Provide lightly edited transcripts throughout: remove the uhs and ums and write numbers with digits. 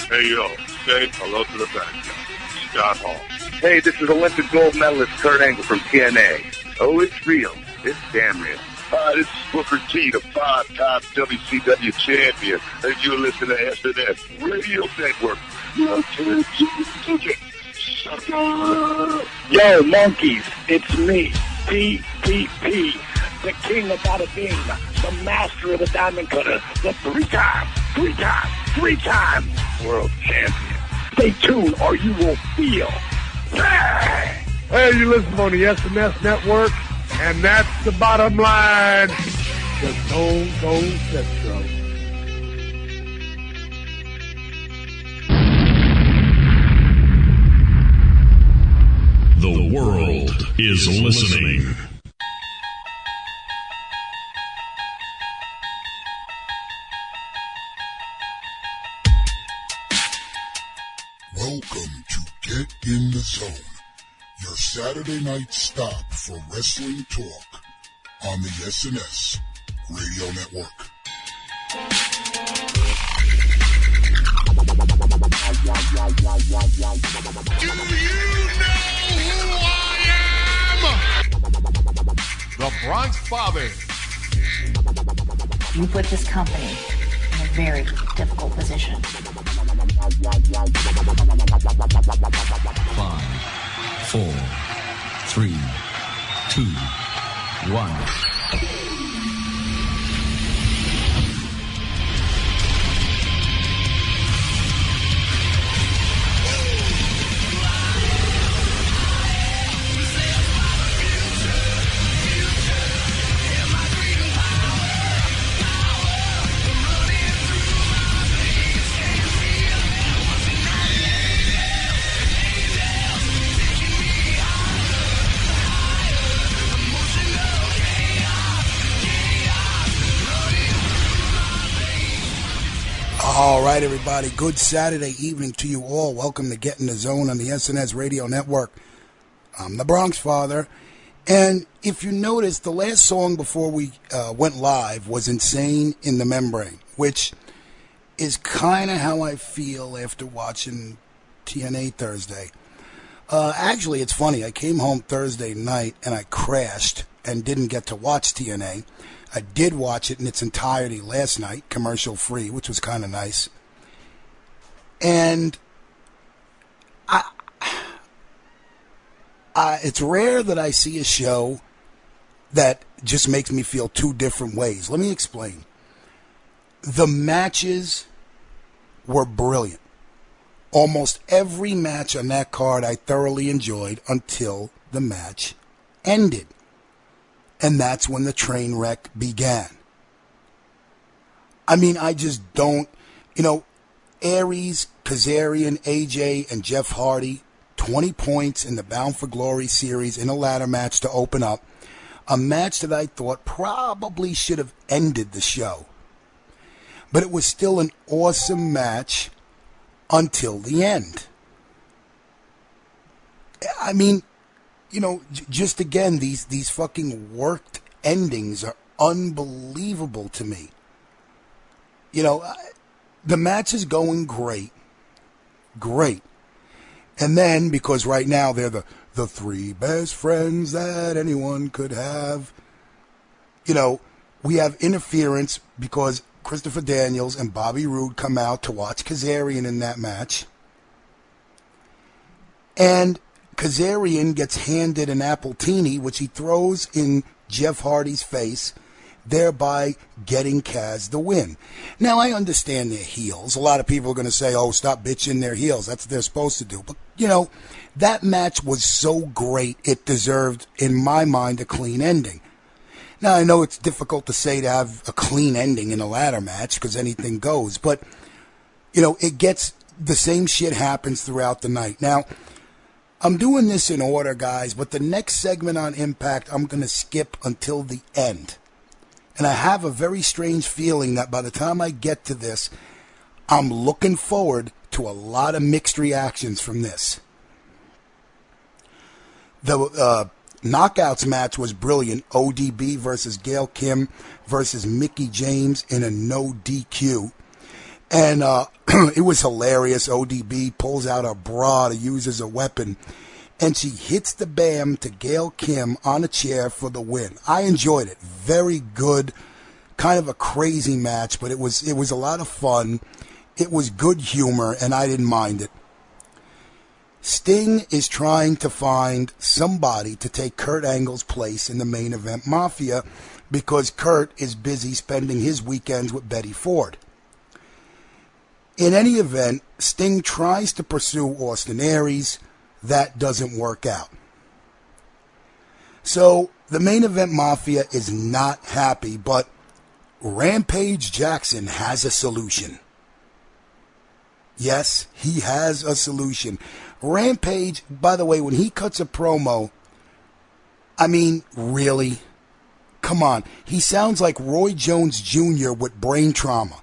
Hey, yo, say hello to the bad guy, Scott Hall. Hey, this is Olympic gold medalist Kurt Angle from TNA. Oh, it's real. It's damn real. Hi, this is Booker T, the five-time WCW champion, and you're listening to SNS Radio Network. Yo, monkeys, it's me, PPP, the king of bada bing, the master of the diamond cutter, the three-time world champion. Stay tuned or you will feel. Hey, you listen on the SNS Network, and that's the bottom line. The Stone Cold Central. The world is listening. Welcome to Get in the Zone, your Saturday night stop for wrestling talk on the SNS Radio Network. Do you know who I am? The Bronx Father. You put this company in a very difficult position. 5, 4, 3, 2, 1. All right, everybody. Good Saturday evening to you all. Welcome to Get in the Zone on the SNS Radio Network. I'm the Bronx Father. And if you notice, the last song before we went live was Insane in the Membrane, which is kind of how I feel after watching TNA Thursday. Actually, it's funny. I came home Thursday night and I crashed and didn't get to watch TNA. I did watch it in its entirety last night, commercial free, which was kind of nice. And it's rare that I see a show that just makes me feel two different ways. Let me explain. The matches were brilliant. Almost every match on that card I thoroughly enjoyed until the match ended. And that's when the train wreck began. I mean, I just don't, Aries, Kazarian, AJ, and Jeff Hardy, 20 points in the Bound for Glory series in a ladder match to open up. A match that I thought probably should have ended the show. But it was still an awesome match until the end. I mean, just again, these fucking worked endings are unbelievable to me. The match is going great. And then, because right now they're the three best friends that anyone could have, we have interference because Christopher Daniels and Bobby Roode come out to watch Kazarian in that match. And Kazarian gets handed an Appletini, which he throws in Jeff Hardy's face, thereby getting Kaz the win. Now, I understand they're heels. A lot of people are going to say, oh, stop bitching, they're heels. That's what they're supposed to do. But, that match was so great, it deserved, in my mind, a clean ending. Now, I know it's difficult to say to have a clean ending in a ladder match because anything goes. But, it gets, the same shit happens throughout the night. Now, I'm doing this in order, guys, but the next segment on Impact I'm going to skip until the end. And I have a very strange feeling that by the time I get to this, I'm looking forward to a lot of mixed reactions from this. The Knockouts match was brilliant. ODB versus Gail Kim versus Mickie James in a no DQ. And it was hilarious. ODB pulls out a bra to use as a weapon, and she hits the bam to Gail Kim on a chair for the win. I enjoyed it. Very good. Kind of a crazy match, but it was a lot of fun. It was good humor, and I didn't mind it. Sting is trying to find somebody to take Kurt Angle's place in the Main Event Mafia because Kurt is busy spending his weekends with Betty Ford. In any event, Sting tries to pursue Austin Aries. That doesn't work out. So the Main Event Mafia is not happy, but Rampage Jackson has a solution. Yes, he has a solution. Rampage, by the way, when he cuts a promo, I mean, really? Come on. He sounds like Roy Jones Jr. with brain trauma.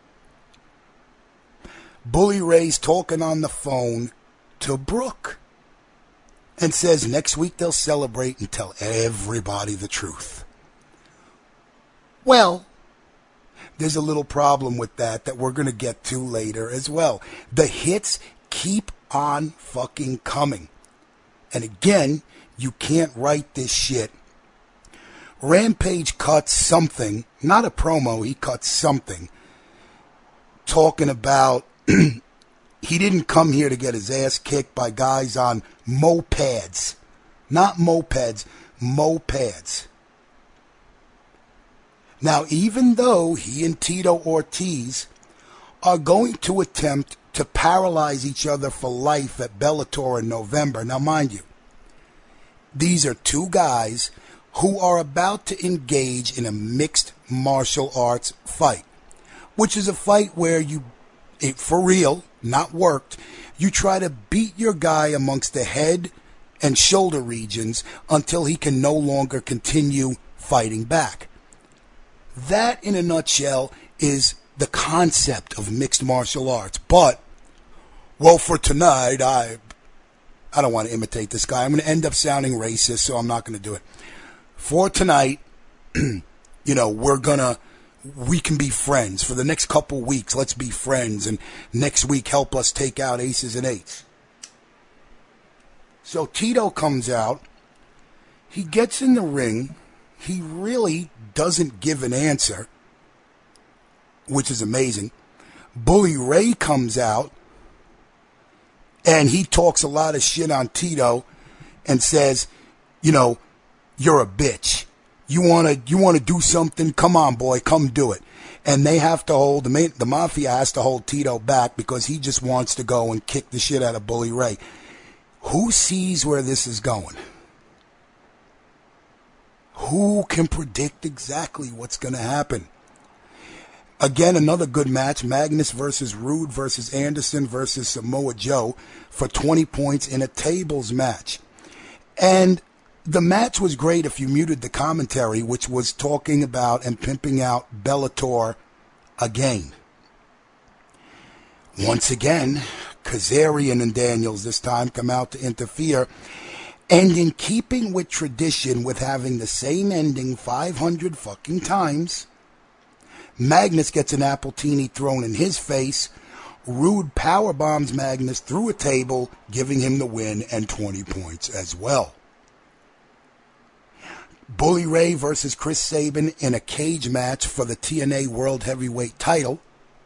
Bully Ray's talking on the phone to Brooke and says next week they'll celebrate and tell everybody the truth. Well, there's a little problem with that we're going to get to later as well. The hits keep on fucking coming. And again, you can't write this shit. Rampage cuts something, not a promo, he cuts something, talking about he didn't come here to get his ass kicked by guys on mopeds. Not mopeds, mopeds. Now, even though he and Tito Ortiz are going to attempt to paralyze each other for life at Bellator in November, now mind you, these are two guys who are about to engage in a mixed martial arts fight, which is a fight where for real, not worked, you try to beat your guy amongst the head and shoulder regions until he can no longer continue fighting back. That, in a nutshell, is the concept of mixed martial arts. But, well, for tonight, I don't want to imitate this guy. I'm going to end up sounding racist, so I'm not going to do it. For tonight, we can be friends. For the next couple weeks, let's be friends. And next week, help us take out aces and eights. So Tito comes out. He gets in the ring. He really doesn't give an answer, which is amazing. Bully Ray comes out, and he talks a lot of shit on Tito and says, you're a bitch. You want to do something? Come on, boy, come do it. And they have to hold, the Mafia has to hold Tito back because he just wants to go and kick the shit out of Bully Ray. Who sees where this is going? Who can predict exactly what's going to happen? Again, another good match, Magnus versus Rude versus Anderson versus Samoa Joe for 20 points in a tables match. And the match was great if you muted the commentary, which was talking about and pimping out Bellator again. Once again, Kazarian and Daniels this time come out to interfere. And in keeping with tradition with having the same ending 500 fucking times, Magnus gets an Appletini thrown in his face. Rude powerbombs Magnus through a table, giving him the win and 20 points as well. Bully Ray versus Chris Sabin in a cage match for the TNA World Heavyweight title.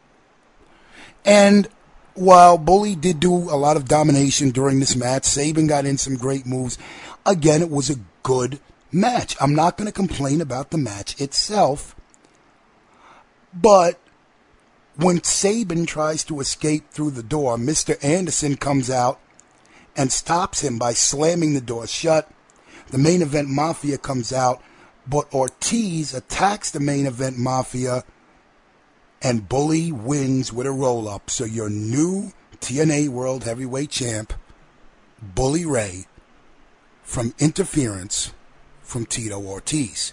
And while Bully did do a lot of domination during this match, Sabin got in some great moves. Again, it was a good match. I'm not going to complain about the match itself. But when Sabin tries to escape through the door, Mr. Anderson comes out and stops him by slamming the door shut. The Main Event Mafia comes out, but Ortiz attacks the Main Event Mafia, and Bully wins with a roll-up. So your new TNA World Heavyweight Champ, Bully Ray, from interference from Tito Ortiz.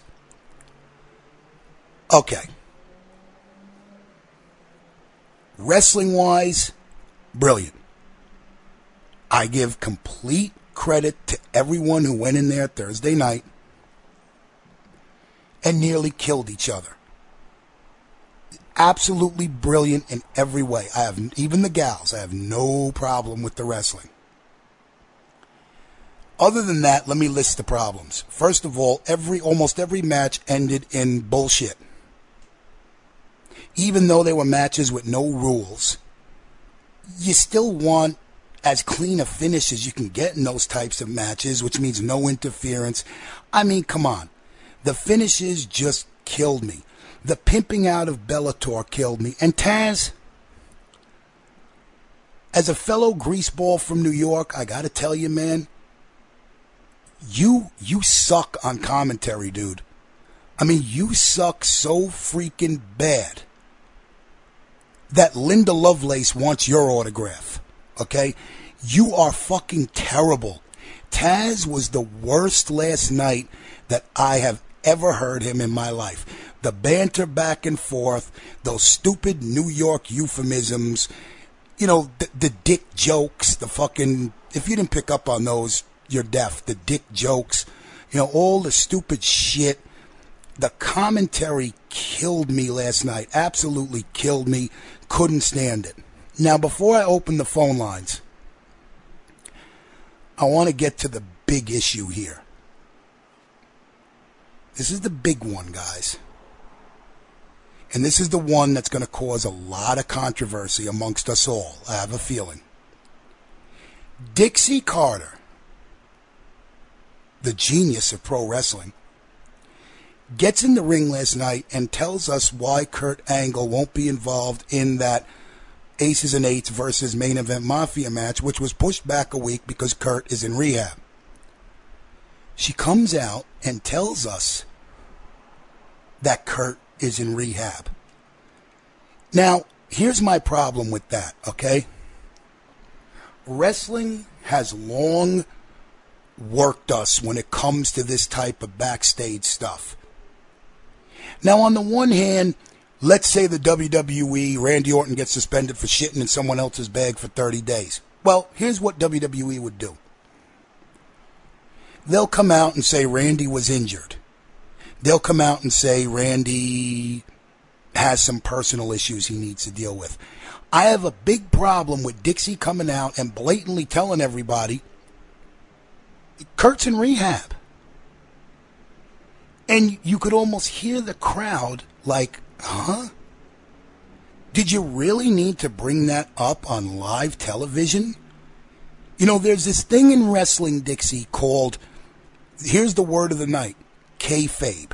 Okay. Wrestling-wise, brilliant. I give complete credit to everyone who went in there Thursday night and nearly killed each other. absolutely brilliant in every way. Even the gals, I have no problem with the wrestling. Other than that, let me list the problems. First of all, almost every match ended in bullshit. Even though they were matches with no rules, you still want as clean a finish as you can get in those types of matches, which means no interference. I mean, come on. The finishes just killed me. The pimping out of Bellator killed me. And Taz, as a fellow greaseball from New York, I gotta tell you, man, you suck on commentary, dude. I mean, you suck so freaking bad that Linda Lovelace wants your autograph, okay? You are fucking terrible. Taz was the worst last night that I have ever heard him in my life. The banter back and forth, those stupid New York euphemisms, you know, the dick jokes, the fucking, if you didn't pick up on those, you're deaf. The dick jokes, you know, all the stupid shit. The commentary killed me last night. Absolutely killed me. Couldn't stand it. Now, before I open the phone lines, I want to get to the big issue here. This is the big one, guys. And this is the one that's going to cause a lot of controversy amongst us all, I have a feeling. Dixie Carter, the genius of pro wrestling, gets in the ring last night and tells us why Kurt Angle won't be involved in that Aces and Eights versus Main Event Mafia match, which was pushed back a week because Kurt is in rehab. She comes out and tells us that Kurt is in rehab. Now, here's my problem with that, okay? Wrestling has long worked us when it comes to this type of backstage stuff. Now, on the one hand, let's say the WWE, Randy Orton gets suspended for shitting in someone else's bag for 30 days. Well, here's what WWE would do. They'll come out and say Randy was injured. They'll come out and say Randy has some personal issues he needs to deal with. I have a big problem with Dixie coming out and blatantly telling everybody Kurt's in rehab. And you could almost hear the crowd like, huh? Did you really need to bring that up on live television? You know, there's this thing in wrestling, Dixie, called, here's the word of the night, kayfabe.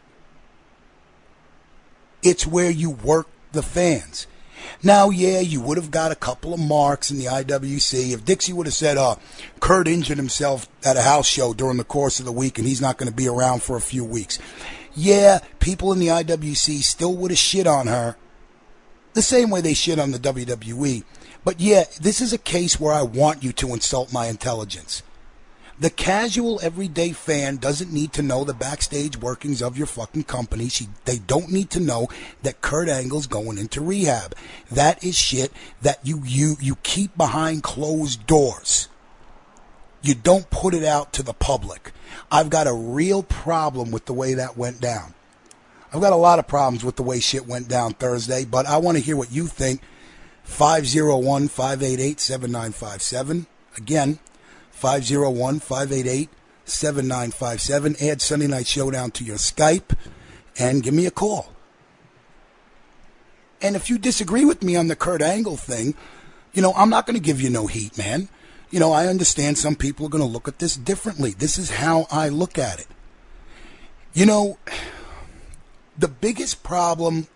It's where you work the fans. Now, yeah, you would have got a couple of marks in the IWC. If Dixie would have said, Kurt injured himself at a house show during the course of the week and he's not going to be around for a few weeks. Yeah, people in the IWC still would have shit on her the same way they shit on the WWE. But yeah, this is a case where I want you to insult my intelligence. The casual everyday fan doesn't need to know the backstage workings of your fucking company. They don't need to know that Kurt Angle's going into rehab. That is shit that you keep behind closed doors. You don't put it out to the public. I've got a real problem with the way that went down. I've got a lot of problems with the way shit went down Thursday, but I want to hear what you think. 501-588-7957. Again, 501-588-7957. Add Sunday Night Showdown to your Skype and give me a call. And if you disagree with me on the Kurt Angle thing, you know, I'm not going to give you no heat, man. You know, I understand some people are going to look at this differently. This is how I look at it. You know, the biggest problem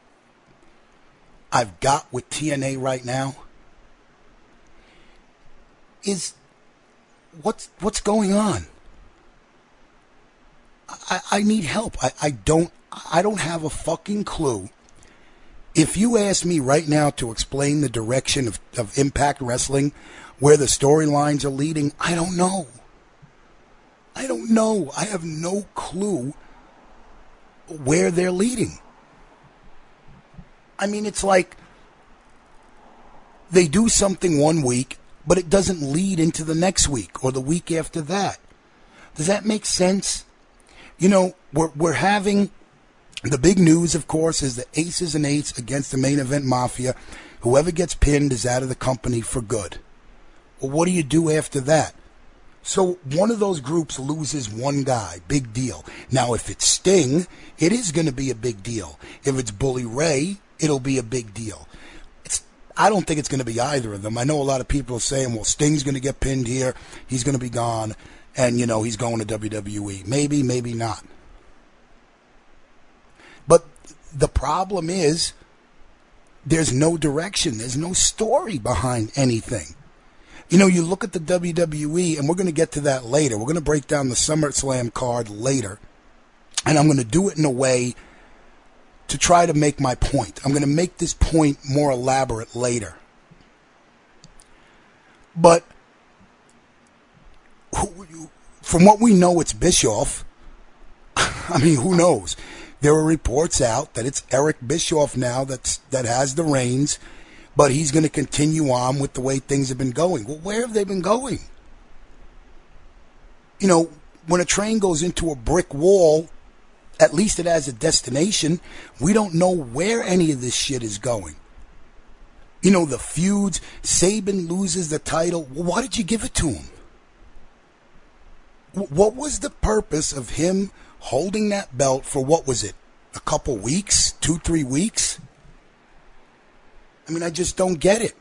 I've got with TNA right now is what's going on. I need help. I don't have a fucking clue. If you ask me right now to explain the direction of Impact Wrestling, where the storylines are leading, I don't know. I don't know. I have no clue where they're leading. I mean, it's like they do something one week, but it doesn't lead into the next week or the week after that. Does that make sense? You know, we're having The big news, of course, is the Aces and Eights against the Main Event Mafia. Whoever gets pinned is out of the company for good. Well, what do you do after that? So one of those groups loses one guy. Big deal. Now, if it's Sting, it is going to be a big deal. If it's Bully Ray, it'll be a big deal. I don't think it's going to be either of them. I know a lot of people are saying, well, Sting's going to get pinned here. He's going to be gone. And, he's going to WWE. Maybe, maybe not. But the problem is there's no direction. There's no story behind anything. You look at the WWE, and we're going to get to that later. We're going to break down the SummerSlam card later. And I'm going to do it in a way to try to make my point. I'm going to make this point more elaborate later. But from what we know, it's Bischoff. I mean, who knows? There are reports out that it's Eric Bischoff now that has the reins, but he's going to continue on with the way things have been going. Well, where have they been going? When a train goes into a brick wall, at least it has a destination. We don't know where any of this shit is going. The feuds, Saban loses the title. Well, why did you give it to him? What was the purpose of him holding that belt for, what was it, a couple weeks, 2-3 weeks? I mean, I just don't get it.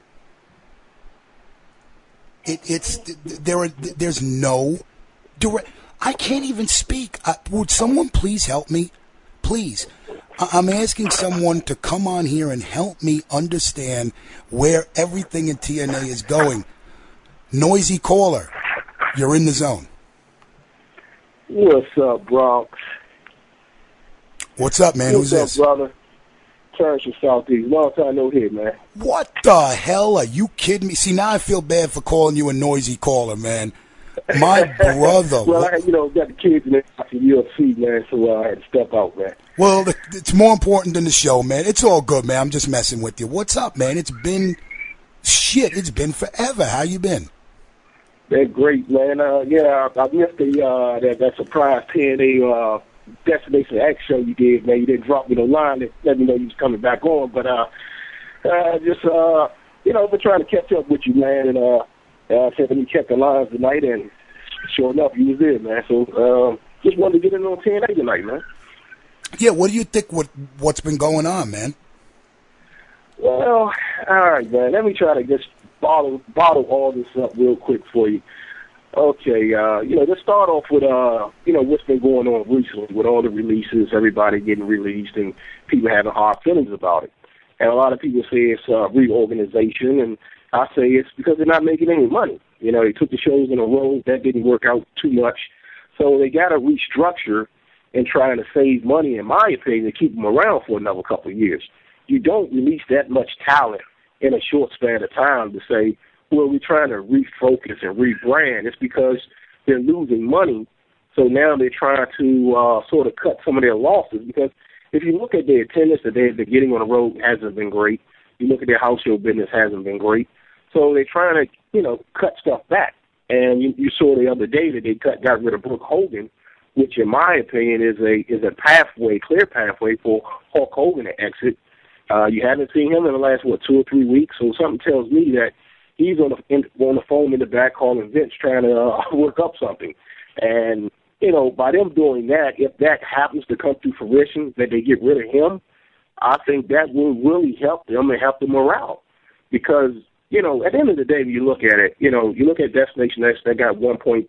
There's no direct. I can't even speak. Would someone please help me? Please. I'm asking someone to come on here and help me understand where everything in TNA is going. Noisy caller, you're in the zone. What's up, Bronx? What's up, man? Who's this? What's up, brother? Terrence from Southeast. Long time no hit, man. What the hell? Are you kidding me? See, now I feel bad for calling you a noisy caller, man. My brother. Well, I got the kids in the UFC, man, so I had to step out, man. Well, it's more important than the show, man. It's all good, man. I'm just messing with you. What's up, man? It's been forever. How you been? They're great, man. I missed that surprise TNA Destination X show you did, man. You didn't drop me no line to let me know you was coming back on, but been trying to catch up with you, man, and I said let me check the lines tonight, and sure enough, you was there, man. So just wanted to get in on TNA tonight, man. Yeah, what do you think? What's been going on, man? Well, all right, man. Let me try to just bottle all this up real quick for you. Okay, let's start off with what's been going on recently with all the releases, everybody getting released, and people having hard feelings about it. And a lot of people say it's reorganization, and I say it's because they're not making any money. They took the shows in a row. That didn't work out too much. So they got to restructure and trying to save money, in my opinion, to keep them around for another couple of years. You don't release that much talent in a short span of time to say, well, we're trying to refocus and rebrand. It's because they're losing money, so now they're trying to sort of cut some of their losses. Because if you look at their attendance that they're getting on the road, hasn't been great. You look at their house show business, hasn't been great. So they're trying to, cut stuff back. And you saw the other day that they got rid of Brooke Hogan, which in my opinion is a clear pathway for Hulk Hogan to exit. You haven't seen him in the last, 2 or 3 weeks, so something tells me that he's on the phone in the back calling Vince trying to work up something. And, by them doing that, if that happens to come to fruition, that they get rid of him, I think that will really help them and help the morale. Because, at the end of the day, when you look at it, you look at Destination X, that got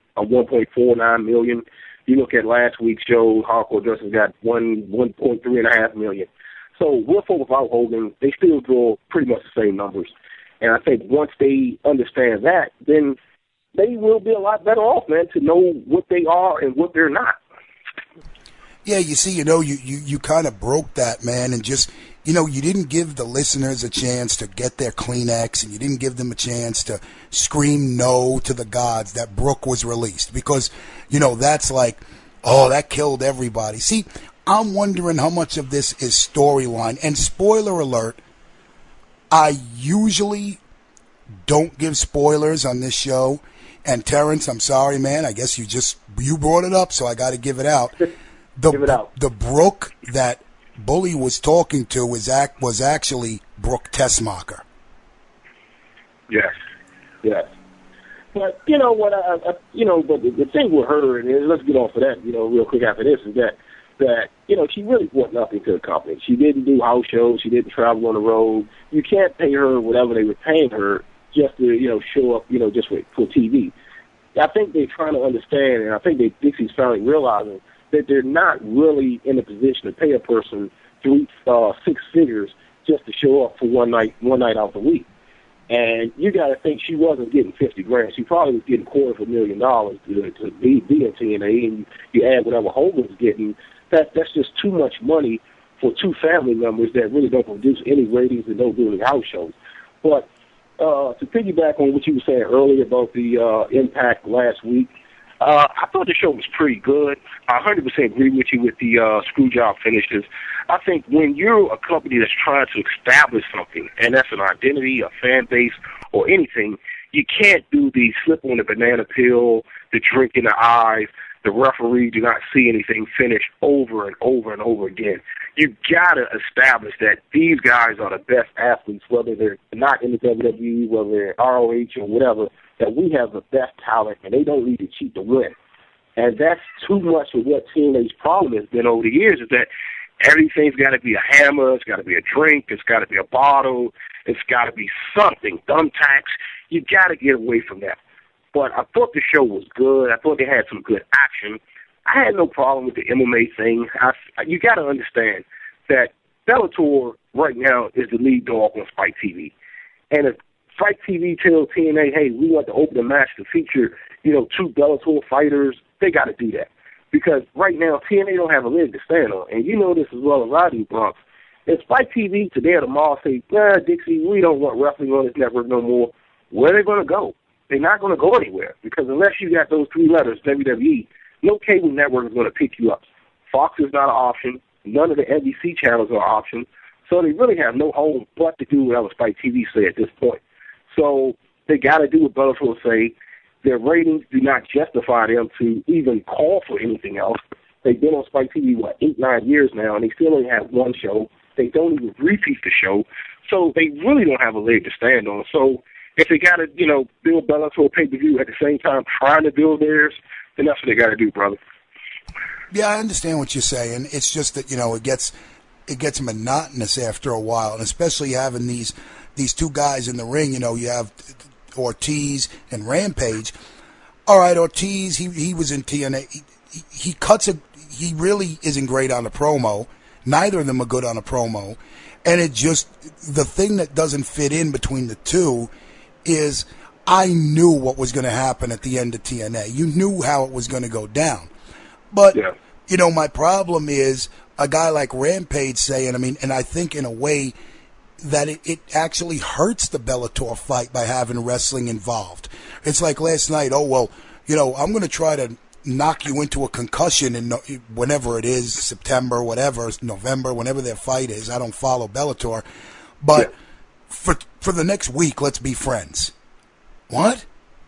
1.49 million. You look at last week's show, Hardcore Justice got 1.3.5 million. So with or without Hogan, they still draw pretty much the same numbers. And I think once they understand that, then they will be a lot better off, man, to know what they are and what they're not. Yeah, you see, you kind of broke that, man, and just, you didn't give the listeners a chance to get their Kleenex, and you didn't give them a chance to scream no to the gods that Brooke was released. Because, that's like, oh, that killed everybody. See, I'm wondering how much of this is storyline. And spoiler alert, I usually don't give spoilers on this show. And Terrence, I'm sorry, man. I guess you brought it up, so I got to give it out. Give it out. The Brooke that Bully was talking to was actually Brooke Tessmacher. Yes. But you know what? But the thing with her, and let's get off of that, real quick after this, is that she really brought nothing to the company. She didn't do house shows. She didn't travel on the road. You can't pay her whatever they were paying her just to show up just for TV. I think they're trying to understand, and I think Dixie's finally realizing that they're not really in a position to pay a person 6 figures just to show up for one night out the week. And you got to think she wasn't getting $50,000. She probably was getting $250,000 to be in TNA, and you add whatever Hogan was getting. That's just too much money for two family members that really don't produce any ratings and don't do any house shows. But to piggyback on what you were saying earlier about the Impact last week, I thought the show was pretty good. I 100% agree with you with the Screwjob finishes. I think when you're a company that's trying to establish something, and that's an identity, a fan base, or anything, you can't do the slip on the banana peel, the drink in the eyes, the referee do not see anything finish over and over and over again. You got to establish that these guys are the best athletes, whether they're not in the WWE, whether they're ROH or whatever, that we have the best talent, and they don't need to cheat to win. And that's too much of what TNA's problem has been over the years, is that everything's got to be a hammer, it's got to be a drink, it's got to be a bottle, it's got to be something, thumbtacks. You got to get away from that. But I thought the show was good. I thought they had some good action. I had no problem with the MMA thing. You got to understand that Bellator right now is the lead dog on Spike TV. And if Spike TV tells TNA, hey, we want to open a match to feature, two Bellator fighters, they got to do that. Because right now, TNA don't have a leg to stand on. And you know this as well as I do, Bronx. If Spike TV today or tomorrow say, Dixie, we don't want wrestling on this network no more, where are they going to go? They're not going to go anywhere. Because unless you got those three letters, WWE, no cable network is going to pick you up. Fox is not an option. None of the NBC channels are an option. So they really have no home but to do whatever Spike TV say at this point. So they got to do what Bellator say. Their ratings do not justify them to even call for anything else. They've been on Spike TV, 8-9 years now, and they still only have one show. They don't even repeat the show. So they really don't have a leg to stand on. So if they got to, build Bellator pay-per-view at the same time trying to build theirs, then that's what they got to do, brother. Yeah, I understand what you're saying. It's just that, it gets monotonous after a while, and especially having these two guys in the ring. You have Ortiz and Rampage. All right, Ortiz, he was in TNA. He really isn't great on a promo. Neither of them are good on a promo. And the thing that doesn't fit in between the two is I knew what was going to happen at the end of TNA. You knew how it was going to go down. But, my problem is a guy like Rampage saying, and I think in a way that it actually hurts the Bellator fight by having wrestling involved. It's like last night, I'm going to try to knock you into a concussion in whenever it is, September, whatever, November, whenever their fight is. I don't follow Bellator. But for the next week, let's be friends. What?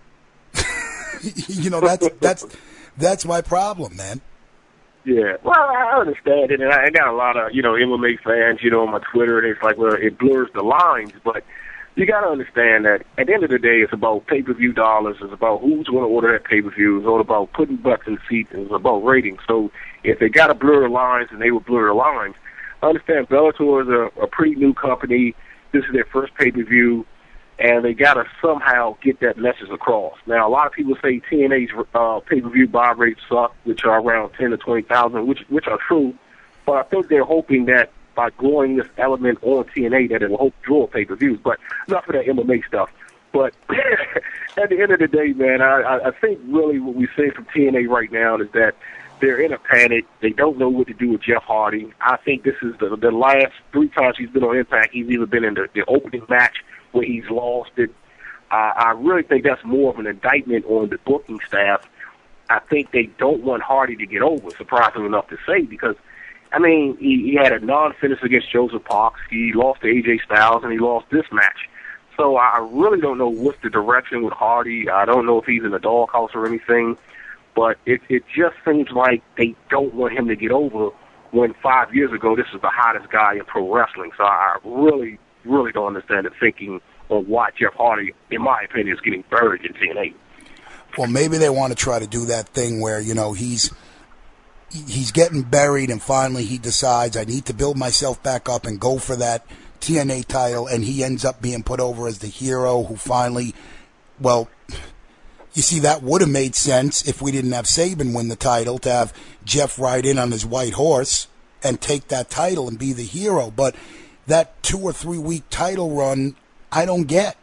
That's my problem, man. Yeah, well, I understand it, and I got a lot of, MMA fans, on my Twitter, and it's like, well, it blurs the lines, but you got to understand that at the end of the day, it's about pay-per-view dollars, it's about who's going to order that pay-per-view, it's all about putting butts in seats, and it's about ratings. So if they got to blur the lines, and they will blur the lines. I understand Bellator is a pretty new company. This is their first pay-per-view, and they got to somehow get that message across. Now, a lot of people say TNA's pay-per-view buy rates suck, which are around 10 to 20,000, which are true. But I think they're hoping that by growing this element on TNA, that it will help draw pay-per-views. But enough of that MMA stuff. But at the end of the day, man, I think really what we say from TNA right now is that they're in a panic. They don't know what to do with Jeff Hardy. I think this is the last 3 times he's been on Impact. He's either been in the opening match where he's lost it. I really think that's more of an indictment on the booking staff. I think they don't want Hardy to get over, surprising enough to say, because, he had a non-finish against Joseph Parks. He lost to AJ Styles, and he lost this match. So I really don't know what's the direction with Hardy. I don't know if he's in the doghouse or anything, but it just seems like they don't want him to get over when 5 years ago this was the hottest guy in pro wrestling. So I really, really don't understand the thinking on why Jeff Hardy, in my opinion, is getting buried in TNA. Well, maybe they want to try to do that thing where, he's getting buried and finally he decides I need to build myself back up and go for that TNA title, and he ends up being put over as the hero who finally, well, you see, that would have made sense if we didn't have Saban win the title, to have Jeff ride in on his white horse and take that title and be the hero. But that 2 or 3 week title run, I don't get.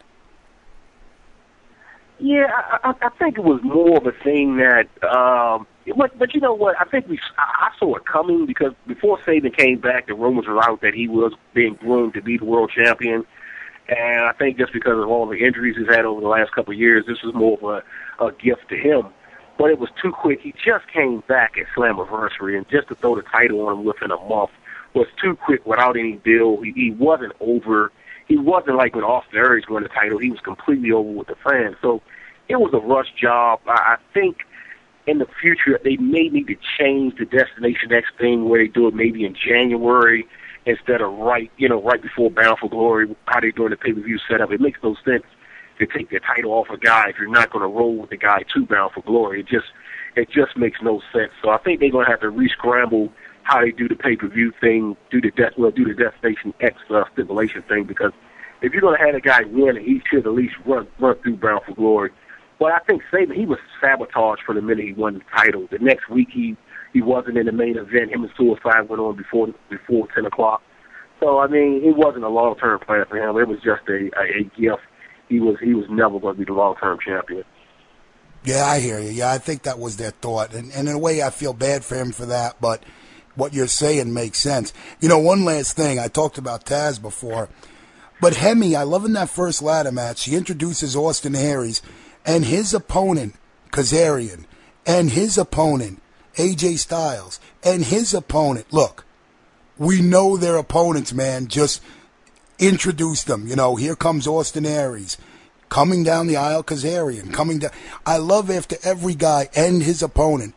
Yeah, I think it was more of a thing that, but you know what? I think I saw it coming, because before Saban came back, the rumors were out that he was being groomed to be the world champion. And I think just because of all the injuries he's had over the last couple of years, this was more of a gift to him. But it was too quick. He just came back at Slammiversary, and just to throw the title on him within a month was too quick without any build. He wasn't over. He wasn't like when Austin Aries won the title. He was completely over with the fans. So it was a rush job. I think in the future they may need to change the Destination X thing, where they do it maybe in January instead of right before Bound for Glory, how they're doing the pay-per-view setup. It makes no sense to take the title off a guy if you're not going to roll with the guy to Bound for Glory. It just makes no sense. So I think they're going to have to re-scramble how they do the pay-per-view thing, do the Destination X stipulation thing, because if you're going to have a guy win, he should at least run through Bound for Glory. But I think Saban, he was sabotaged from the minute he won the title. The next week he wasn't in the main event. Him and Suicide went on before 10 o'clock. So, I mean, it wasn't a long-term plan for him. It was just a gift. He was never going to be the long-term champion. Yeah, I hear you. Yeah, I think that was their thought. And in a way, I feel bad for him for that, but what you're saying makes sense. One last thing. I talked about Taz before, but Hemi, I love in that first ladder match, he introduces Austin Aries and his opponent, Kazarian, and his opponent, AJ Styles, and his opponent. Look, we know their opponents, man. Just introduce them. Here comes Austin Aries. Coming down the aisle, Kazarian. Coming down. I love after every guy and his opponent.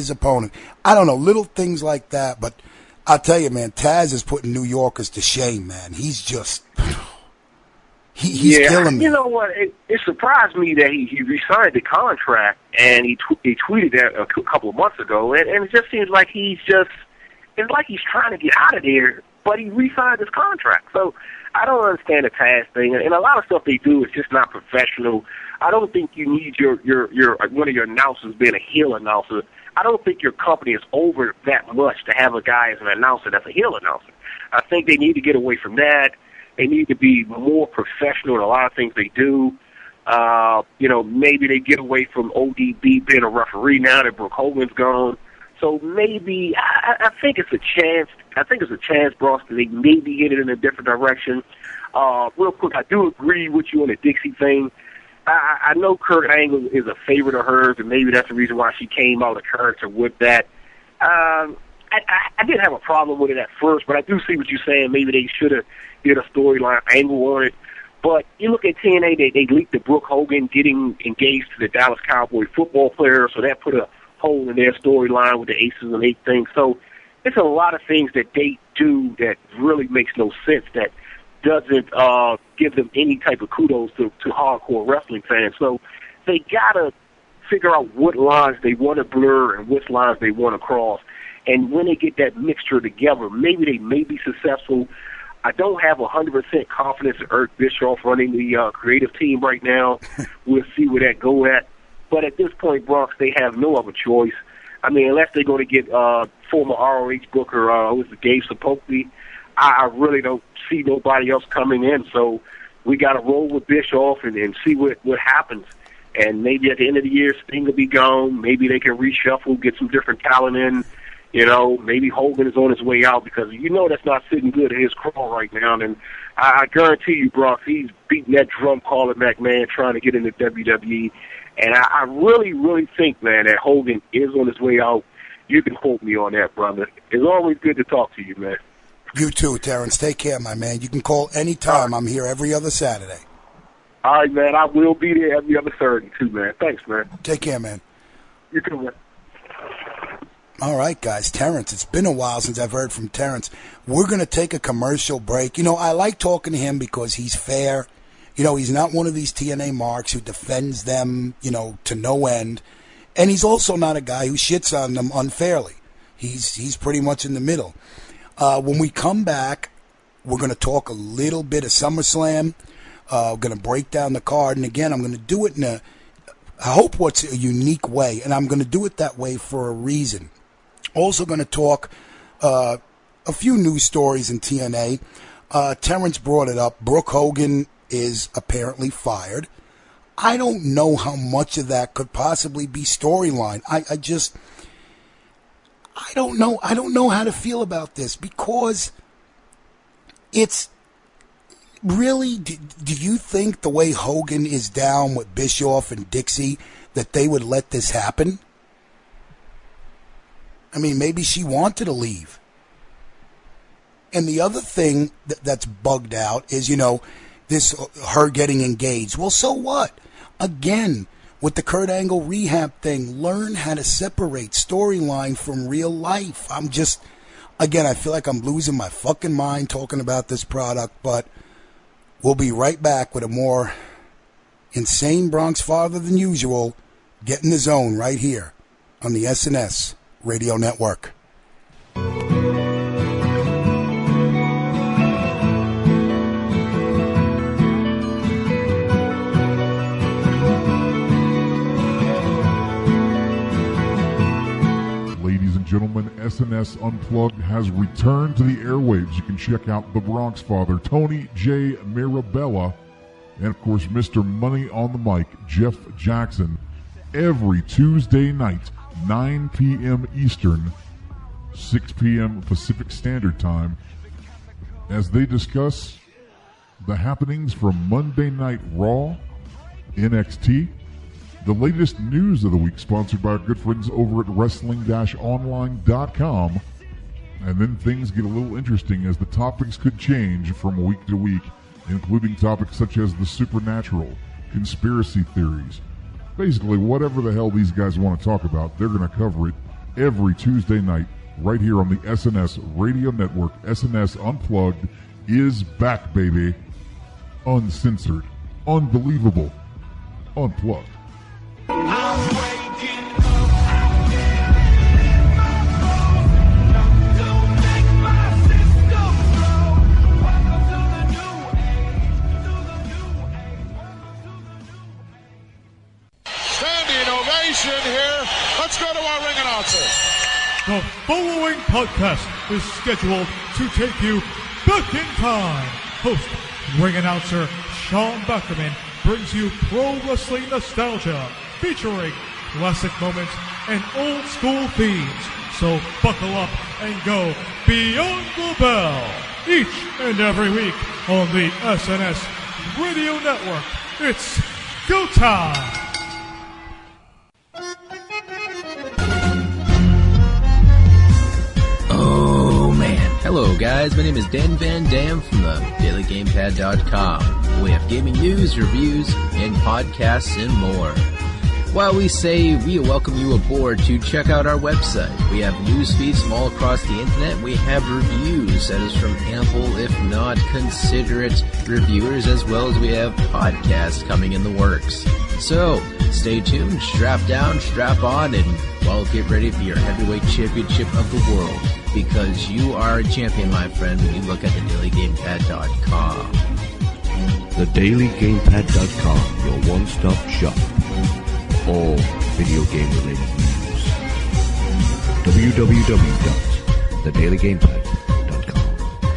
I don't know, little things like that. But I'll tell you, man, Taz is putting New Yorkers to shame, man. He's just... He's killing me. You know what? It surprised me that he re-signed the contract, and he tweeted that a couple of months ago, and it just seems like it's like he's trying to get out of there, but he re-signed his contract. So I don't understand the Taz thing, and a lot of stuff they do is just not professional. I don't think you need your one of your announcers being a heel announcer. I don't think your company is over that much to have a guy as an announcer that's a heel announcer. I think they need to get away from that. They need to be more professional in a lot of things they do. Maybe they get away from ODB being a referee now that Brooke Hogan's gone. So maybe I think it's a chance. I think it's a chance, Bros, that they maybe get it in a different direction. Real quick, I do agree with you on the Dixie thing. I know Kurt Angle is a favorite of hers, and maybe that's the reason why she came out of character with that. I didn't have a problem with it at first, but I do see what you're saying. Maybe they should have did a storyline angle on it. But you look at TNA, they leaked the Brooke Hogan getting engaged to the Dallas Cowboy football player, so that put a hole in their storyline with the Aces and 8 thing. So it's a lot of things that they do that really makes no sense, that doesn't give them any type of kudos to hardcore wrestling fans. So they got to figure out what lines they want to blur and which lines they want to cross. And when they get that mixture together, maybe they may be successful. I don't have 100% confidence in Eric Bischoff running the creative team right now. We'll see where that go at. But at this point, Bronx, they have no other choice. I mean, unless they're going to get former ROH booker, who's Dave Sapolsky, I really don't see nobody else coming in. So we got to roll with Bischoff and see what happens. And maybe at the end of the year, Sting will be gone. Maybe they can reshuffle, get some different talent in. Maybe Hogan is on his way out, because that's not sitting good in his crawl right now. And I guarantee you, Brock, he's beating that drum calling McMahon trying to get into WWE. And I really, really think, man, that Hogan is on his way out. You can quote me on that, brother. It's always good to talk to you, man. You too, Terrence. Take care, my man. You can call anytime. I'm here every other Saturday. All right, man. I will be there every other Saturday, too, man. Thanks, man. Take care, man. You too, man. All right, guys. Terrence, it's been a while since I've heard from Terrence. We're going to take a commercial break. You know, I like talking to him because he's fair. You know, he's not one of these TNA marks who defends them, you know, to no end. And he's also not a guy who shits on them unfairly. He's pretty much in the middle. When we come back, we're going to talk a little bit of SummerSlam. We're going to break down the card. And again, I'm going to do it in I hope what's a unique way. And I'm going to do it that way for a reason. Also going to talk a few news stories in TNA. Terrence brought it up. Brooke Hogan is apparently fired. I don't know how much of that could possibly be storyline. I don't know. I don't know how to feel about this because it's really, do you think the way Hogan is down with Bischoff and Dixie that they would let this happen? I mean, maybe she wanted to leave. And the other thing that's bugged out is, you know, her getting engaged. Well, so what? Again, with the Kurt Angle rehab thing, learn how to separate storyline from real life. Again, I feel like I'm losing my fucking mind talking about this product, but we'll be right back with a more insane Bronx father than usual. Get in the zone right here on the SNS Radio Network. Gentlemen, SNS Unplugged has returned to the airwaves. You can check out the Bronx Father, Tony J. Mirabella, and of course, Mr. Money on the Mic, Jeff Jackson, every Tuesday night, 9 p.m. Eastern, 6 p.m. Pacific Standard Time, as they discuss the happenings from Monday Night Raw, NXT, the latest news of the week, sponsored by our good friends over at wrestling-online.com. And then things get a little interesting as the topics could change from week to week, including topics such as the supernatural, conspiracy theories. Basically, whatever the hell these guys want to talk about, they're going to cover it every Tuesday night right here on the SNS Radio Network. SNS Unplugged is back, baby. Uncensored, unbelievable, unplugged. Standing ovation here. Let's go to our ring announcer. The following podcast is scheduled to take you back in time. Host, ring announcer Sean Beckerman brings you pro wrestling nostalgia, featuring classic moments and old school themes. So buckle up and go beyond the bell each and every week on the SNS Radio Network. It's go time! Oh man. Hello guys, my name is Dan Van Dam from the DailyGamePad.com. We have gaming news, reviews, and podcasts and more. While we say we welcome you aboard to check out our website, we have news feeds from all across the internet. We have reviews, that is from ample, if not considerate, reviewers, as well as we have podcasts coming in the works. So, stay tuned, strap down, strap on, and, well, get ready for your heavyweight championship of the world, because you are a champion, my friend, when you look at the DailyGamePad.com. The DailyGamePad.com, your one-stop shop. All video game related news. www.thedailygamepad.com.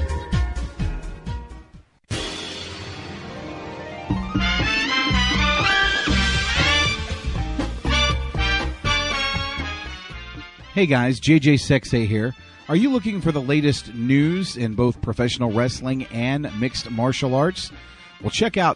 Hey guys, JJ Sexay here. Are you looking for the latest news in both professional wrestling and mixed martial arts? Well, check out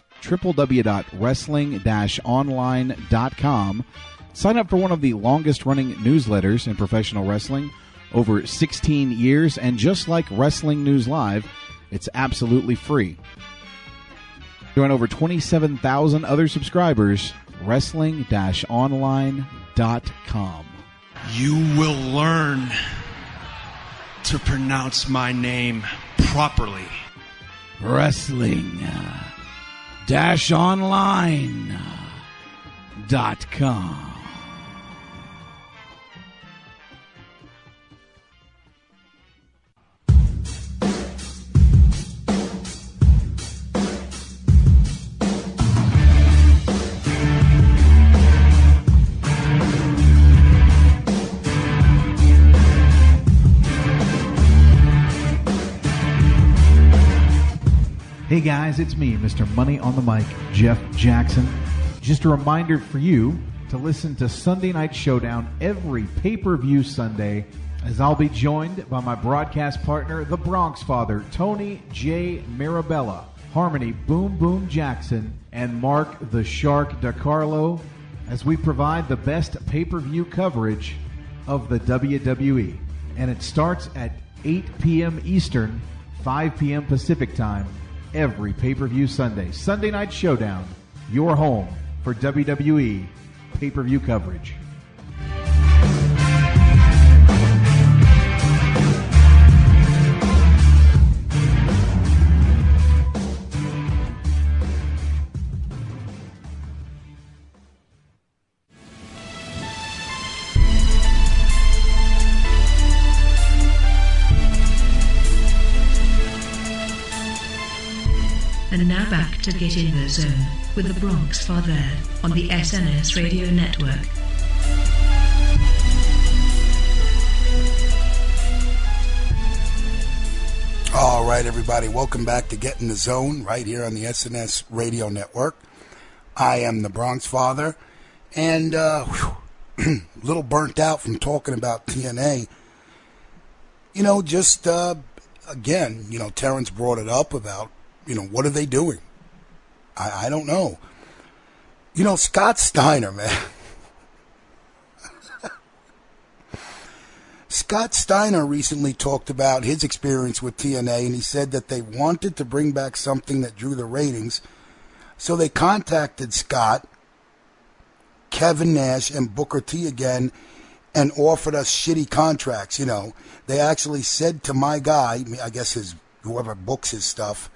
www.wrestling-online.com. Sign up for one of the longest-running newsletters in professional wrestling, over 16 years, and just like Wrestling News Live, it's absolutely free. Join over 27,000 other subscribers, wrestling-online.com. You will learn to pronounce my name properly. Wrestling-online.com. Hey guys, it's me, Mr. Money on the Mic, Jeff Jackson. Just a reminder for you to listen to Sunday Night Showdown every pay-per-view Sunday, as I'll be joined by my broadcast partner, the Bronx Father, Tony J. Mirabella, Harmony Boom Boom Jackson, and Mark the Shark DiCarlo, as we provide the best pay-per-view coverage of the WWE. And it starts at 8 p.m. Eastern, 5 p.m. Pacific Time, every pay-per-view Sunday. Sunday Night Showdown, your home for WWE pay-per-view coverage. And now back to Get in the Zone with the Bronx Father on the SNS Radio Network. All right, everybody, welcome back to Get in the Zone right here on the SNS Radio Network. I am the Bronx Father, and a little burnt out from talking about TNA. You know, just again, you know, Terrence brought it up about, you know, what are they doing? I don't know. You know, Scott Steiner, man. Scott Steiner recently talked about his experience with TNA, and he said that they wanted to bring back something that drew the ratings. So they contacted Scott, Kevin Nash, and Booker T again, and offered us shitty contracts, you know. They actually said to my guy, I guess whoever books his stuff,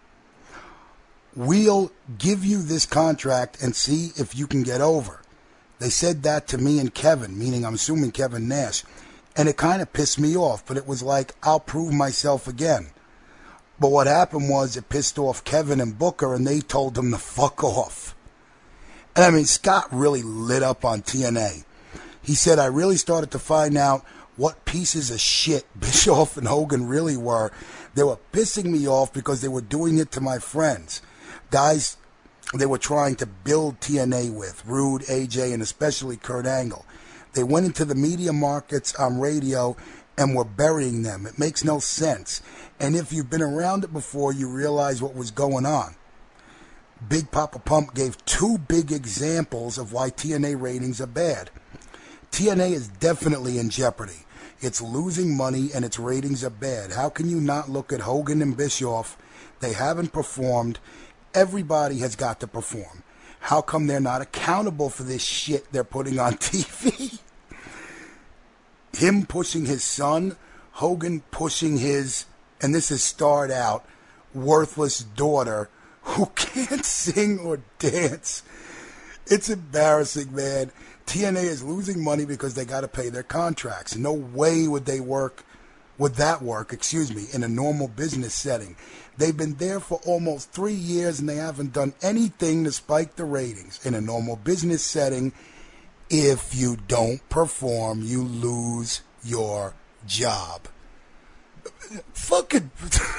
we'll give you this contract and see if you can get over. They said that to me and Kevin, meaning I'm assuming Kevin Nash. And it kind of pissed me off, but it was like, I'll prove myself again. But what happened was it pissed off Kevin and Booker, and they told him to fuck off. And I mean, Scott really lit up on TNA. He said, I really started to find out what pieces of shit Bischoff and Hogan really were. They were pissing me off because they were doing it to my friends. Guys they were trying to build TNA with, Rude, AJ, and especially Kurt Angle. They went into the media markets on radio and were burying them. It makes no sense. And if you've been around it before, you realize what was going on. Big Papa Pump gave two big examples of why TNA ratings are bad. TNA is definitely in jeopardy. It's losing money and its ratings are bad. How can you not look at Hogan and Bischoff? They haven't performed. Everybody has got to perform. How come they're not accountable for this shit they're putting on TV? Him pushing his son, Hogan pushing his, and this is starred out, worthless daughter who can't sing or dance. It's embarrassing, man. TNA is losing money because they got to pay their contracts. No way would that work, in a normal business setting. They've been there for almost 3 years and they haven't done anything to spike the ratings. In a normal business setting, if you don't perform, you lose your job. Fucking...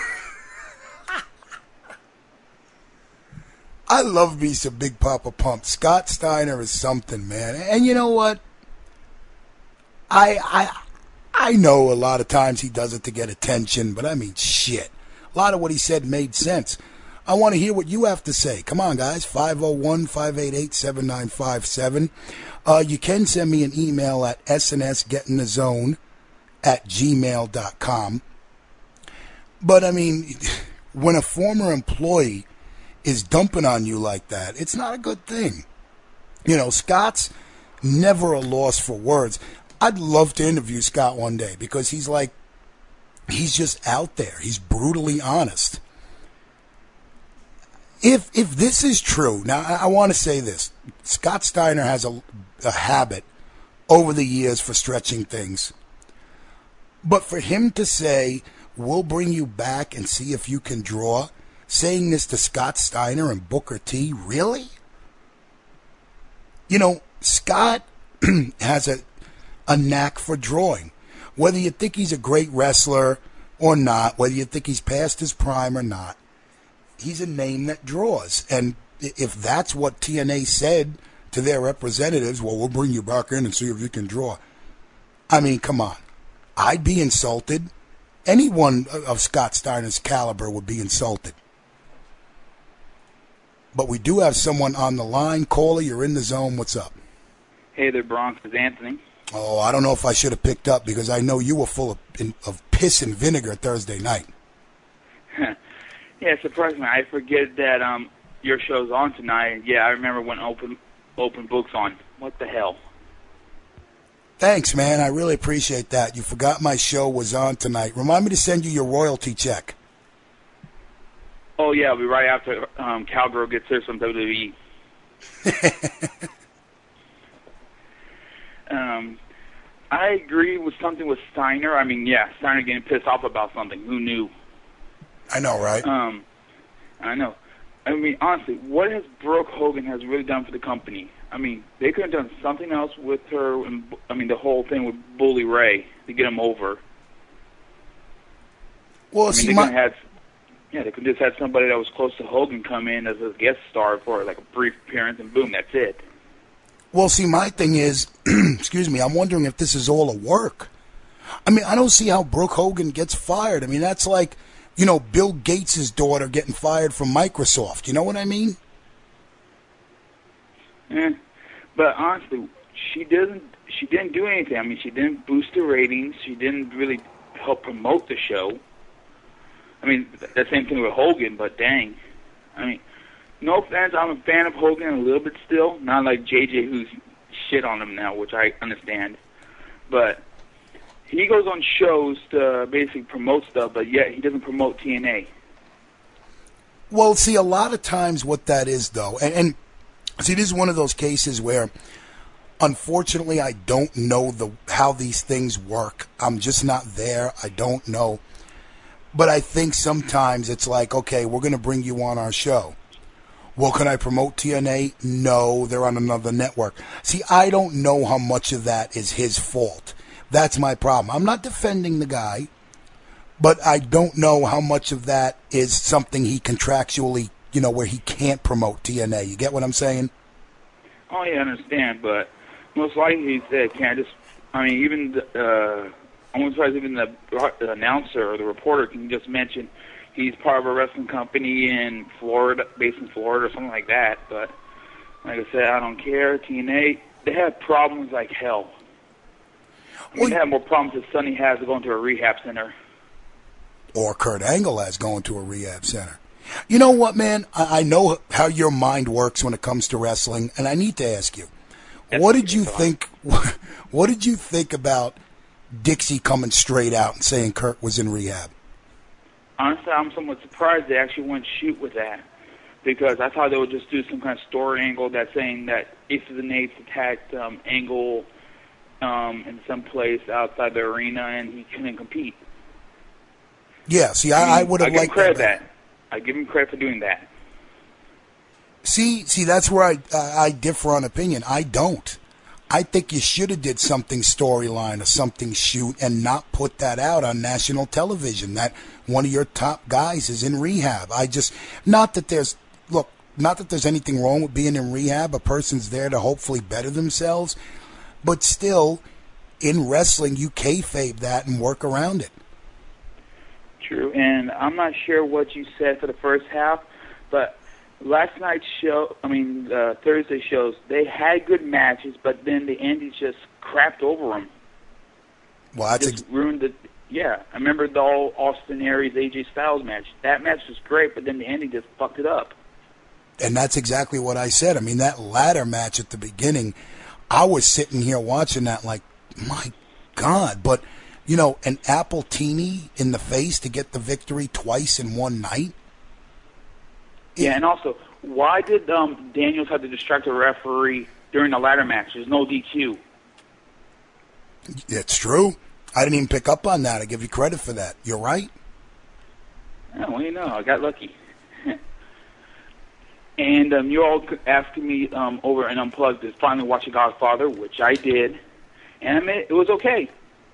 I love me some Big Papa Pump. Scott Steiner is something, man. And you know what? I know a lot of times he does it to get attention, but I mean, shit. A lot of what he said made sense. I want to hear what you have to say. Come on, guys. 501-588-7957. You can send me an email at snsgetinthezone@gmail.com. But, I mean, when a former employee is dumping on you like that, it's not a good thing. You know, Scott's never a loss for words. I'd love to interview Scott one day because he's just out there. He's brutally honest. If this is true, now I want to say this. Scott Steiner has a habit over the years for stretching things. But for him to say, we'll bring you back and see if you can draw, saying this to Scott Steiner and Booker T, really? You know, Scott has a knack for drawing. Whether you think he's a great wrestler or not, whether you think he's past his prime or not, he's a name that draws. And if that's what TNA said to their representatives, well, we'll bring you back in and see if you can draw. I mean, come on. I'd be insulted. Anyone of Scott Steiner's caliber would be insulted. But we do have someone on the line. Caller, you're in the zone. What's up? Hey there, Bronx. It's Anthony. Oh, I don't know if I should have picked up because I know you were full of piss and vinegar Thursday night. Yeah, surprisingly, I forget that your show's on tonight. Yeah, I remember when Open Book's on. What the hell? Thanks, man. I really appreciate that. You forgot my show was on tonight. Remind me to send you your royalty check. Oh, yeah, it'll be right after Cowgirl gets here from WWE. I agree with something with Steiner. I mean, yeah, Steiner getting pissed off about something. Who knew? I know, right? I know. I mean, honestly, what has Brooke Hogan has really done for the company? I mean, they could have done something else with her. And, I mean, the whole thing with Bully Ray to get him over. Well, I mean, they could have just had somebody that was close to Hogan come in as a guest star for like a brief appearance, and boom, that's it. Well, see, my thing is, excuse me, I'm wondering if this is all a work. I mean, I don't see how Brooke Hogan gets fired. I mean, that's like, you know, Bill Gates' daughter getting fired from Microsoft. You know what I mean? Yeah, but honestly, she didn't do anything. I mean, she didn't boost the ratings. She didn't really help promote the show. I mean, the same thing with Hogan, but dang. I mean, no offense, I'm a fan of Hogan a little bit still. Not like JJ, who's shit on him now, which I understand. But he goes on shows to basically promote stuff, but yet he doesn't promote TNA. Well, see, a lot of times what that is, though, and see, this is one of those cases where, unfortunately, I don't know how these things work. I'm just not there. I don't know. But I think sometimes it's like, okay, we're going to bring you on our show. Well, can I promote TNA? No, they're on another network. See, I don't know how much of that is his fault. That's my problem. I'm not defending the guy, but I don't know how much of that is something he contractually, you know, where he can't promote TNA. You get what I'm saying? Oh, yeah, I understand, but most likely he said, even I'm surprised even the announcer or the reporter can just mention he's part of a wrestling company in Florida, based in Florida or something like that. But like I said, I don't care. TNA, they have problems like hell. I mean, they have more problems than Sonny has going to a rehab center. Or Kurt Angle has going to a rehab center. You know what, man? I know how your mind works when it comes to wrestling, and I need to ask you, what did you think? What did you think about Dixie coming straight out and saying Kurt was in rehab? Honestly, I'm somewhat surprised they actually went shoot with that, because I thought they would just do some kind of story angle that's saying that Ace of the Nates attacked Angle in some place outside the arena and he couldn't compete. Yeah, see, I would have liked that. I give him credit for doing that. See, that's where I differ on opinion. I don't. I think you should have did something storyline or something shoot and not put that out on national television, that one of your top guys is in rehab. Not that there's anything wrong with being in rehab. A person's there to hopefully better themselves. But still, in wrestling, you kayfabe that and work around it. True, and I'm not sure what you said for the first half, but last night's show, Thursday shows, they had good matches, but then the Indies just crapped over them. Well, that's ruined it. Yeah, I remember the old Austin Aries AJ Styles match. That match was great, but then the Indies just fucked it up. And that's exactly what I said. I mean, that ladder match at the beginning, I was sitting here watching that like, my God. But, you know, an Appletini in the face to get the victory twice in one night? Yeah, and also, why did Daniels have to distract the referee during the ladder match? There's no DQ. It's true. I didn't even pick up on that. I give you credit for that. You're right. Oh, well, you know, I got lucky. And you're all asking me over and Unplugged to finally watch The Godfather, which I did. And I mean, it was okay.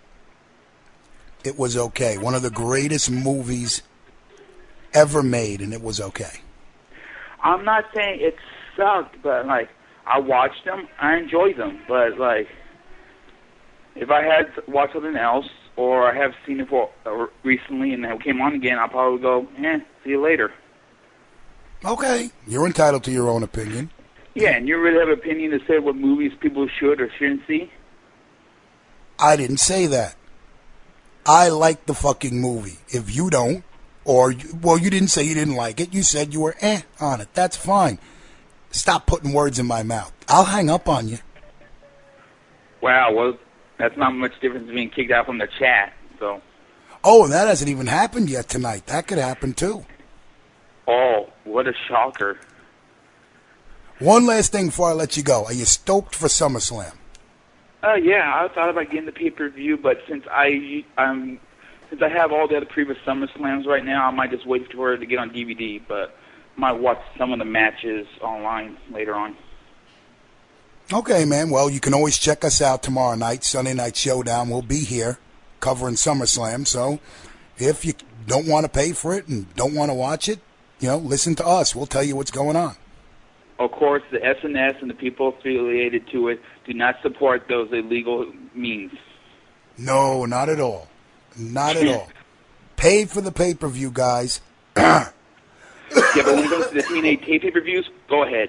It was okay. One of the greatest movies ever made, and it was okay. I'm not saying it sucked, but, like, I watched them. I enjoyed them. But, like, if I had watched something else, or I have seen it recently and it came on again, I'll probably go, see you later. Okay. You're entitled to your own opinion. Yeah, and you really have an opinion to say what movies people should or shouldn't see? I didn't say that. I like the fucking movie. If you don't, you didn't say you didn't like it. You said you were on it. That's fine. Stop putting words in my mouth. I'll hang up on you. Wow, well, that's not much difference than being kicked out from the chat, so. Oh, and that hasn't even happened yet tonight. That could happen, too. Oh, what a shocker. One last thing before I let you go. Are you stoked for SummerSlam? Yeah, I thought about getting the pay-per-view, but since I have all the other previous SummerSlams right now, I might just wait for it to get on DVD, but I might watch some of the matches online later on. Okay, man. Well, you can always check us out tomorrow night, Sunday Night Showdown. We'll be here covering SummerSlam, so if you don't want to pay for it and don't want to watch it, you know, listen to us. We'll tell you what's going on. Of course, the SNS and the people affiliated to it do not support those illegal means. No, not at all. Not at all. Pay for the pay-per-view, guys. Yeah, but when it comes to the TNA pay-per-views, go ahead.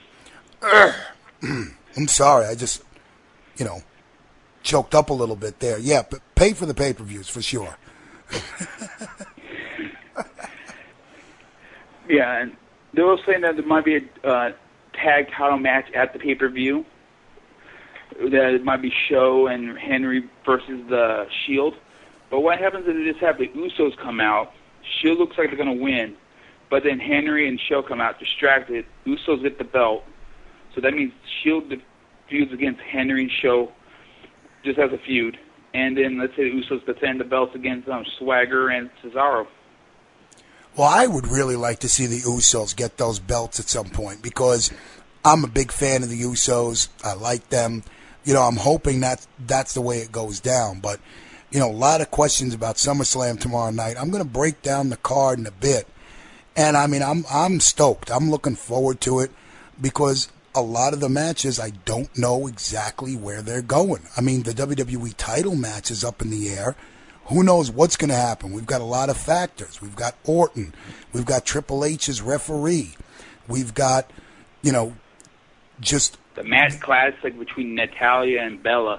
I'm sorry. I just, you know, choked up a little bit there. Yeah, but pay for the pay-per-views for sure. Yeah, and they were saying that there might be a tag title match at the pay-per-view. That it might be Show and Henry versus the Shield. But what happens is they just have the Usos come out. Shield looks like they're going to win. But then Henry and Show come out distracted. Usos get the belt. So that means Shield feuds against Henry and Show just as a feud. And then let's say the Usos defend the belts against Swagger and Cesaro. Well, I would really like to see the Usos get those belts at some point because I'm a big fan of the Usos. I like them. You know, I'm hoping that's the way it goes down. But, you know, a lot of questions about SummerSlam tomorrow night. I'm going to break down the card in a bit. And, I mean, I'm stoked. I'm looking forward to it because a lot of the matches, I don't know exactly where they're going. I mean, the WWE title match is up in the air. Who knows what's going to happen? We've got a lot of factors. We've got Orton. We've got Triple H's referee. We've got, you know, just... the match classic between Natalya and Bella.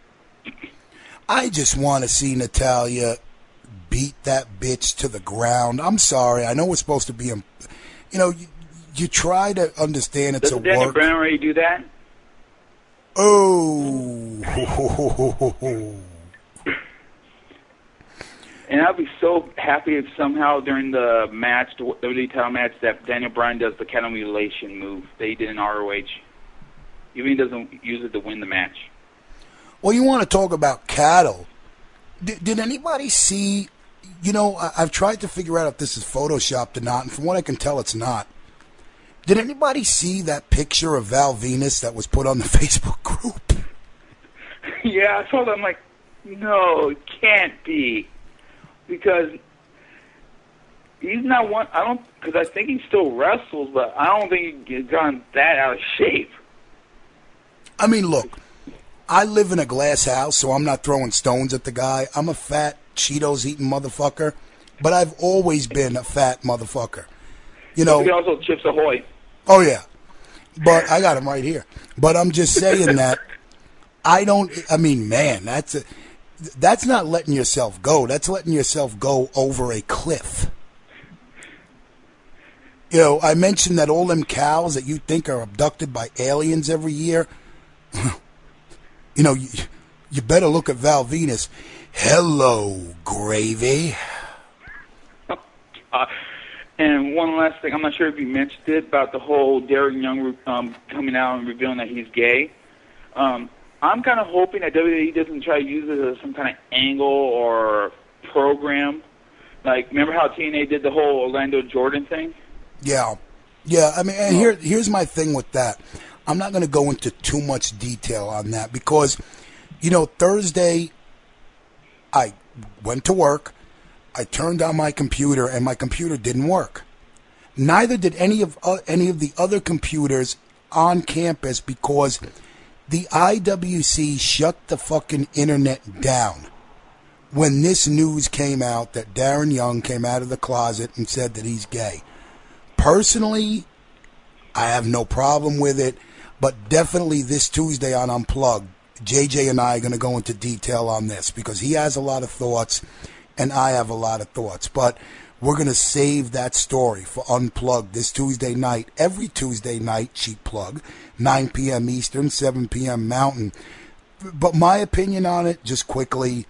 I just want to see Natalya beat that bitch to the ground. I'm sorry. I know we're supposed to be... You know, you try to understand it's a work... Doesn't Daniel Bryan already do that? Oh... And I'd be so happy if somehow during the match, the WWE title match, that Daniel Bryan does the cattle mutilation move that he did in ROH. Even he doesn't use it to win the match. Well, you want to talk about cattle. Did anybody see, you know, I've tried to figure out if this is Photoshopped or not, and from what I can tell, it's not. Did anybody see that picture of Val Venus that was put on the Facebook group? Yeah, I saw that. I'm like, no, it can't be. Because he's not one. Because I think he still wrestles, but I don't think he's gotten that out of shape. I mean, look, I live in a glass house, so I'm not throwing stones at the guy. I'm a fat Cheetos-eating motherfucker, but I've always been a fat motherfucker. You know. He also Chips Ahoy. Oh yeah, but I got him right here. But I'm just saying that I mean, man, that's not letting yourself go. That's letting yourself go over a cliff. You know, I mentioned that all them cows that you think are abducted by aliens every year, you know, You better look at Val Venus. Hello, gravy. And one last thing, I'm not sure if you mentioned it about the whole Darren Young coming out and revealing that he's gay. I'm kind of hoping that WWE doesn't try to use it as some kind of angle or program. Like, remember how TNA did the whole Orlando Jordan thing? Yeah. I mean, and here's my thing with that. I'm not going to go into too much detail on that because, Thursday I went to work. I turned on my computer, and my computer didn't work. Neither did any of the other computers on campus because the IWC shut the fucking internet down when this news came out that Darren Young came out of the closet and said that he's gay. Personally, I have no problem with it, but definitely this Tuesday on Unplugged, JJ and I are going to go into detail on this because he has a lot of thoughts and I have a lot of thoughts. But we're going to save that story for Unplugged this Tuesday night. Every Tuesday night, cheap plug, 9 p.m. Eastern, 7 p.m. Mountain. But my opinion on it, just quickly,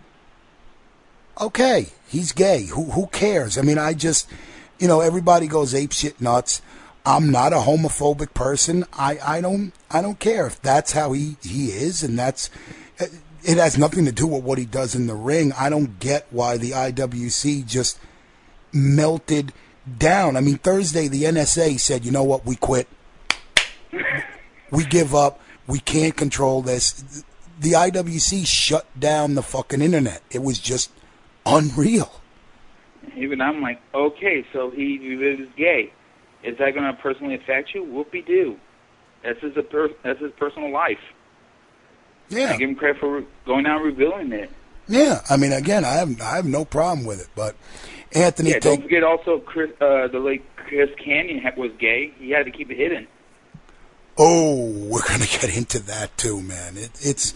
okay, he's gay. Who cares? I mean, everybody goes apeshit nuts. I'm not a homophobic person. I don't care if that's how he is, and it has nothing to do with what he does in the ring. I don't get why the IWC just melted down. I mean, Thursday the NSA said, you know what, we quit. We give up. We can't control this. The IWC shut down the fucking internet. It was just unreal. Even I'm like, okay, so he is gay. Is that going to personally affect you? Whoopie-doo. That's his personal life. Yeah. I give him credit for going out and revealing it. Yeah, I mean, again, I have no problem with it, but Anthony... Yeah, don't forget also the late Chris Kanyon was gay. He had to keep it hidden. Oh, we're going to get into that too, man. It's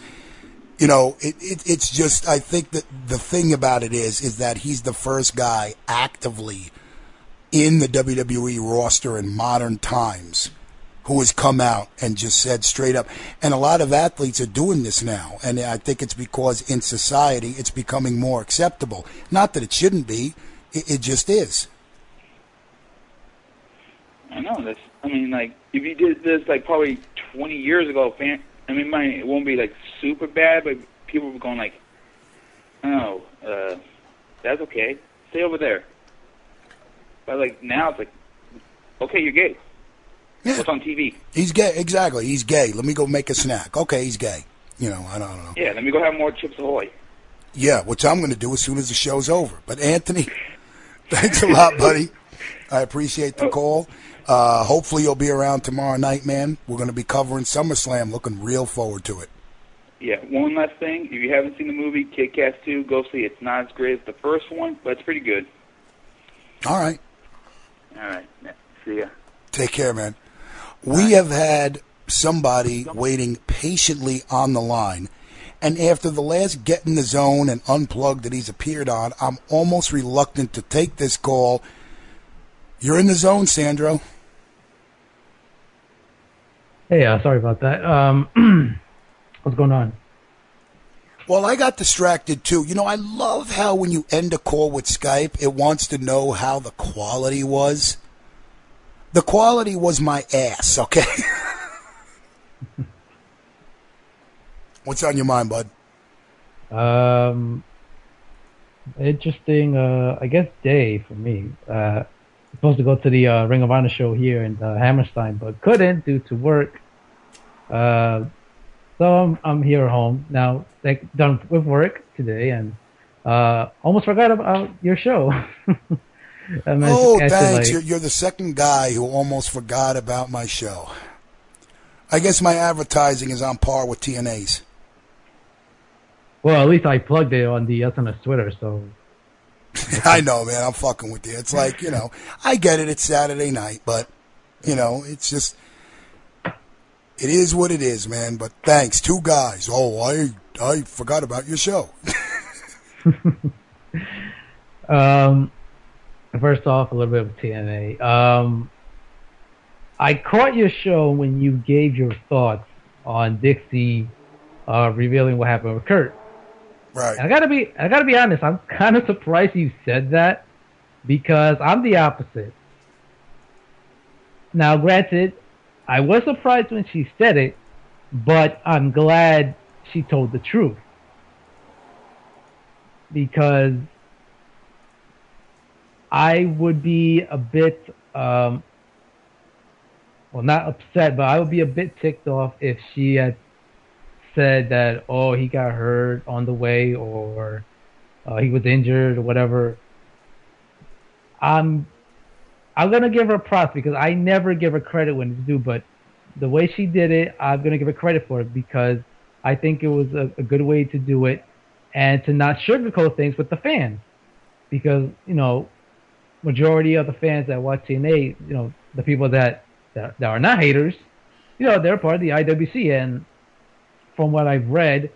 just, I think that the thing about it is that he's the first guy actively in the WWE roster in modern times who has come out and just said straight up. And a lot of athletes are doing this now. And I think it's because in society it's becoming more acceptable. Not that it shouldn't be. It just is. I know. If you did this, probably 20 years ago, it won't be, super bad, but people were going oh, that's okay. Stay over there. But, now it's okay, you're gay. Yeah. What's on TV? He's gay. Exactly. He's gay. Let me go make a snack. Okay, he's gay. I don't know. Yeah, let me go have more Chips Ahoy. Yeah, which I'm going to do as soon as the show's over. But, Anthony, thanks a lot, buddy. I appreciate the call. Hopefully you'll be around tomorrow night, man. We're going to be covering SummerSlam. Looking real forward to it. Yeah, one last thing. If you haven't seen the movie Kick-Ass 2, go see it. It's not as great as the first one, but it's pretty good. All right. All right. See ya. Take care, man. We have had somebody waiting patiently on the line, and after the last Get in the Zone and Unplugged that he's appeared on, I'm almost reluctant to take this call. You're in the zone, Sandro. Hey, sorry about that. What's going on? Well, I got distracted, too. I love how when you end a call with Skype, it wants to know how the quality was. The quality was my ass, okay? What's on your mind, bud? Interesting, I guess, day for me. Supposed to go to the Ring of Honor show here in Hammerstein, but couldn't due to work. So I'm here at home now, done with work today, and almost forgot about your show. Oh, thanks. You're the second guy who almost forgot about my show. I guess my advertising is on par with TNA's. Well, at least I plugged it on the SNS Twitter, so... I know, man. I'm fucking with you. It's I get it. It's Saturday night, but, it's just... It is what it is, man. But thanks. Two guys. Oh, I forgot about your show. First off, a little bit of TNA. I caught your show when you gave your thoughts on Dixie revealing what happened with Kurt. Right. And I gotta be honest. I'm kind of surprised you said that because I'm the opposite. Now, granted, I was surprised when she said it, but I'm glad she told the truth because I would be a bit, well, not upset, but I would be a bit ticked off if she had said that, oh, he got hurt on the way or he was injured or whatever. I'm going to give her props because I never give her credit when it's due, but the way she did it, I'm going to give her credit for it because I think it was a good way to do it and to not sugarcoat things with the fans. Because, you know, majority of the fans that watch TNA, you know, the people that are not haters, you know, they're part of the IWC. And from what I've read,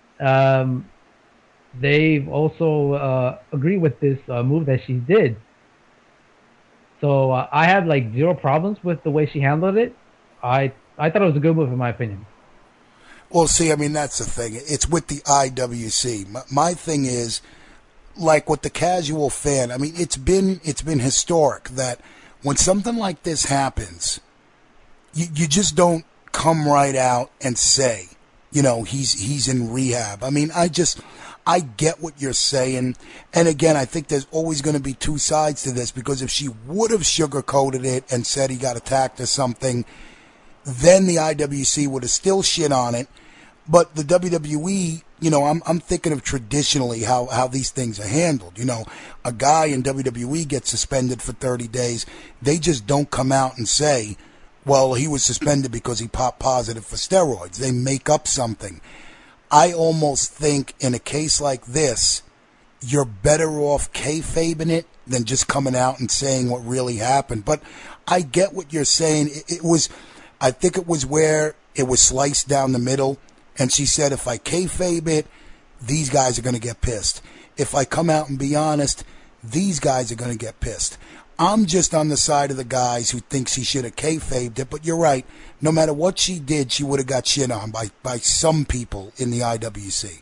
they've also agreed with this move that she did. So I have like zero problems with the way she handled it. I thought it was a good move in my opinion. Well, see, I mean, that's the thing. It's with the IWC. My thing is, like with the casual fan, I mean, it's been historic that when something like this happens, you just don't come right out and say, you know, he's in rehab. I mean, I get what you're saying. And again, I think there's always going to be two sides to this because if she would have sugarcoated it and said he got attacked or something, then the IWC would have still shit on it. But the WWE, you know, I'm thinking of traditionally how these things are handled. You know, a guy in WWE gets suspended for 30 days. They just don't come out and say, well, he was suspended because he popped positive for steroids. They make up something. I almost think in a case like this, you're better off kayfabing it than just coming out and saying what really happened. But I get what you're saying. I think it was where it was sliced down the middle, and she said, if I kayfabe it, these guys are going to get pissed. If I come out and be honest, these guys are going to get pissed. I'm just on the side of the guys who thinks she should have kayfabed it, but you're right. No matter what she did, she would have got shit on by some people in the IWC.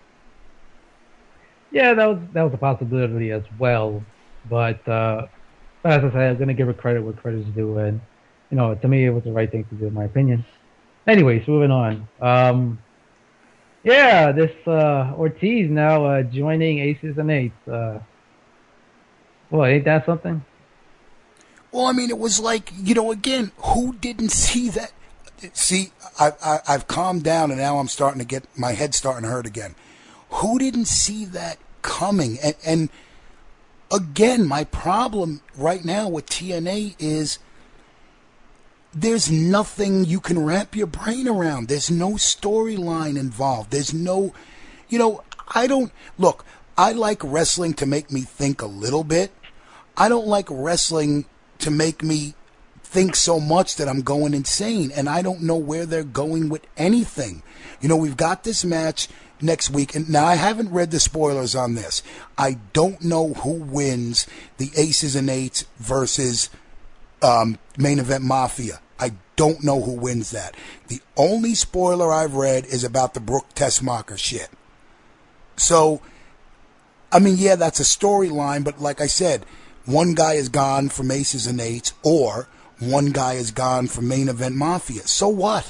Yeah, that was a possibility as well. But as I said, I'm going to give her credit where credit's due, and you know, to me, it was the right thing to do, in my opinion. Anyways, moving on. Yeah, this Ortiz now joining Aces and Eights. Well, ain't that something? Well, I mean, it was like, you know, again, who didn't see that? See, I've calmed down, and now I'm starting to get my head starting to hurt again. Who didn't see that coming? And again, my problem right now with TNA is there's nothing you can wrap your brain around. There's no storyline involved. There's no, you know, I like wrestling to make me think a little bit. I don't like wrestling to make me think so much that I'm going insane, and I don't know where they're going with anything. You know, we've got this match next week, and now I haven't read the spoilers on this. I don't know who wins the Aces and Eights versus Main Event Mafia. I don't know who wins that. The only spoiler I've read is about the Brooke Tessmacher shit. So, I mean, yeah, that's a storyline, but like I said, one guy is gone from Aces and Eights, or one guy is gone from Main Event Mafia. So what?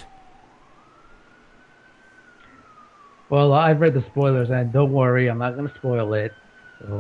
Well, I've read the spoilers, and don't worry, I'm not going to spoil it. So,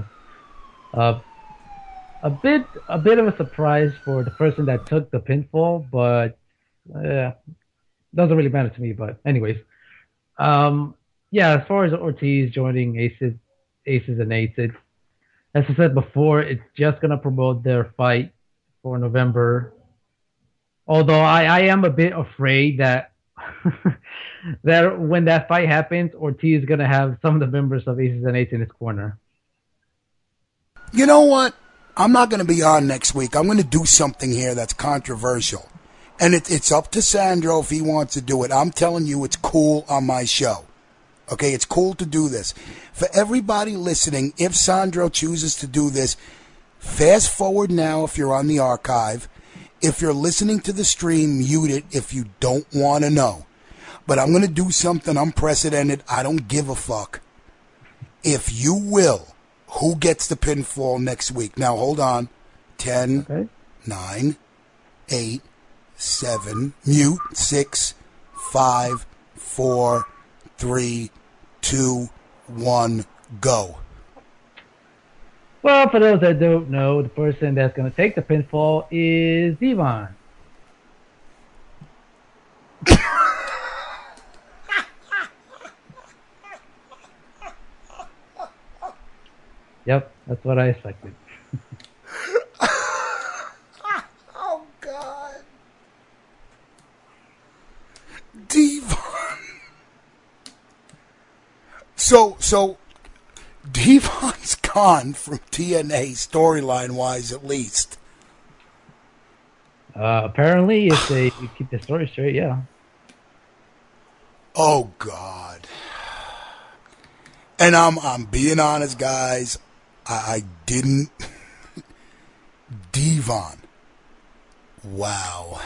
a bit of a surprise for the person that took the pinfall, but doesn't really matter to me. But anyways, yeah, as far as Ortiz joining Aces and Eights, as I said before, it's just going to promote their fight for November. Although I am a bit afraid that that when that fight happens, Ortiz is going to have some of the members of Aces and Eights in his corner. You know what? I'm not going to be on next week. I'm going to do something here that's controversial. And it's up to Sandro if he wants to do it. I'm telling you, it's cool on my show. Okay, it's cool to do this. For everybody listening, if Sandro chooses to do this, fast forward now if you're on the archive. If you're listening to the stream, mute it if you don't want to know. but I'm going to do something unprecedented. I don't give a fuck. If you will, who gets the pinfall next week? Now, hold on. 10, 9, 8, 7, mute, 6, 5, 4, 3, 2, 1, go. Well, for those that don't know, the person that's going to take the pinfall is Devon. Yep, that's what I expected. Oh, God. Devon. So Devon's gone from TNA storyline-wise, at least. Apparently, if they keep the story straight, yeah. Oh, God. And I'm being honest, guys. I didn't. Devon. Wow.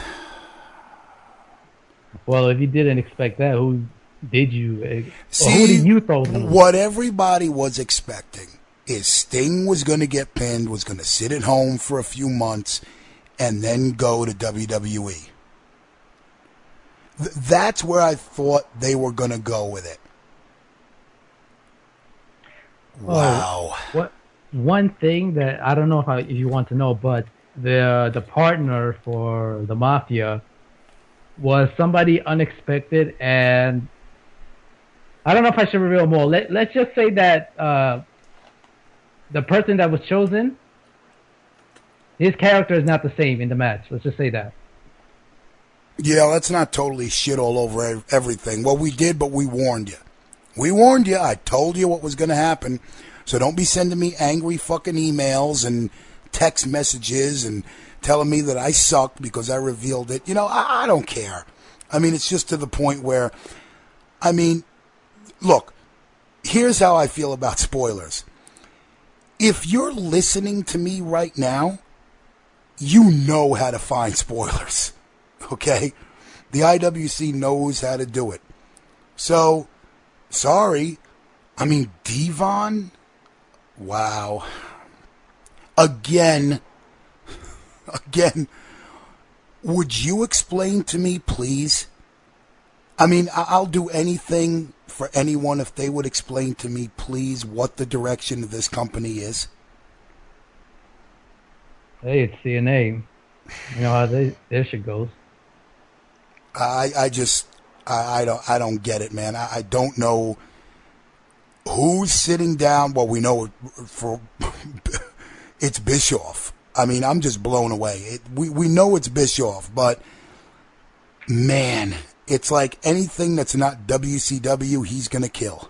Well, if you didn't expect that, who did you? See, who did you throw them? What everybody was expecting is Sting was going to get pinned, was going to sit at home for a few months, and then go to WWE. That's where I thought they were going to go with it. Wow. What? One thing that I don't know if you want to know, but the partner for the Mafia was somebody unexpected, and I don't know if I should reveal more. Let's just say that the person that was chosen, his character is not the same in the match. Let's just say that. Yeah, let's not totally shit all over everything. Well, we did, but we warned you. We warned you. I told you what was going to happen. So don't be sending me angry fucking emails and text messages and telling me that I sucked because I revealed it. You know, I don't care. I mean, it's just to the point where, I mean, look, here's how I feel about spoilers. If you're listening to me right now, you know how to find spoilers. Okay? The IWC knows how to do it. So, sorry. I mean, Devon? Wow. Again, would you explain to me, please? I mean, I'll do anything for anyone if they would explain to me, please, what the direction of this company is. Hey, it's CNA. You know how their shit goes. I don't get it, man. I don't know who's sitting down. Well, we know it's Bischoff. I mean, I'm just blown away. We know it's Bischoff, but man, it's like anything that's not WCW, he's gonna kill.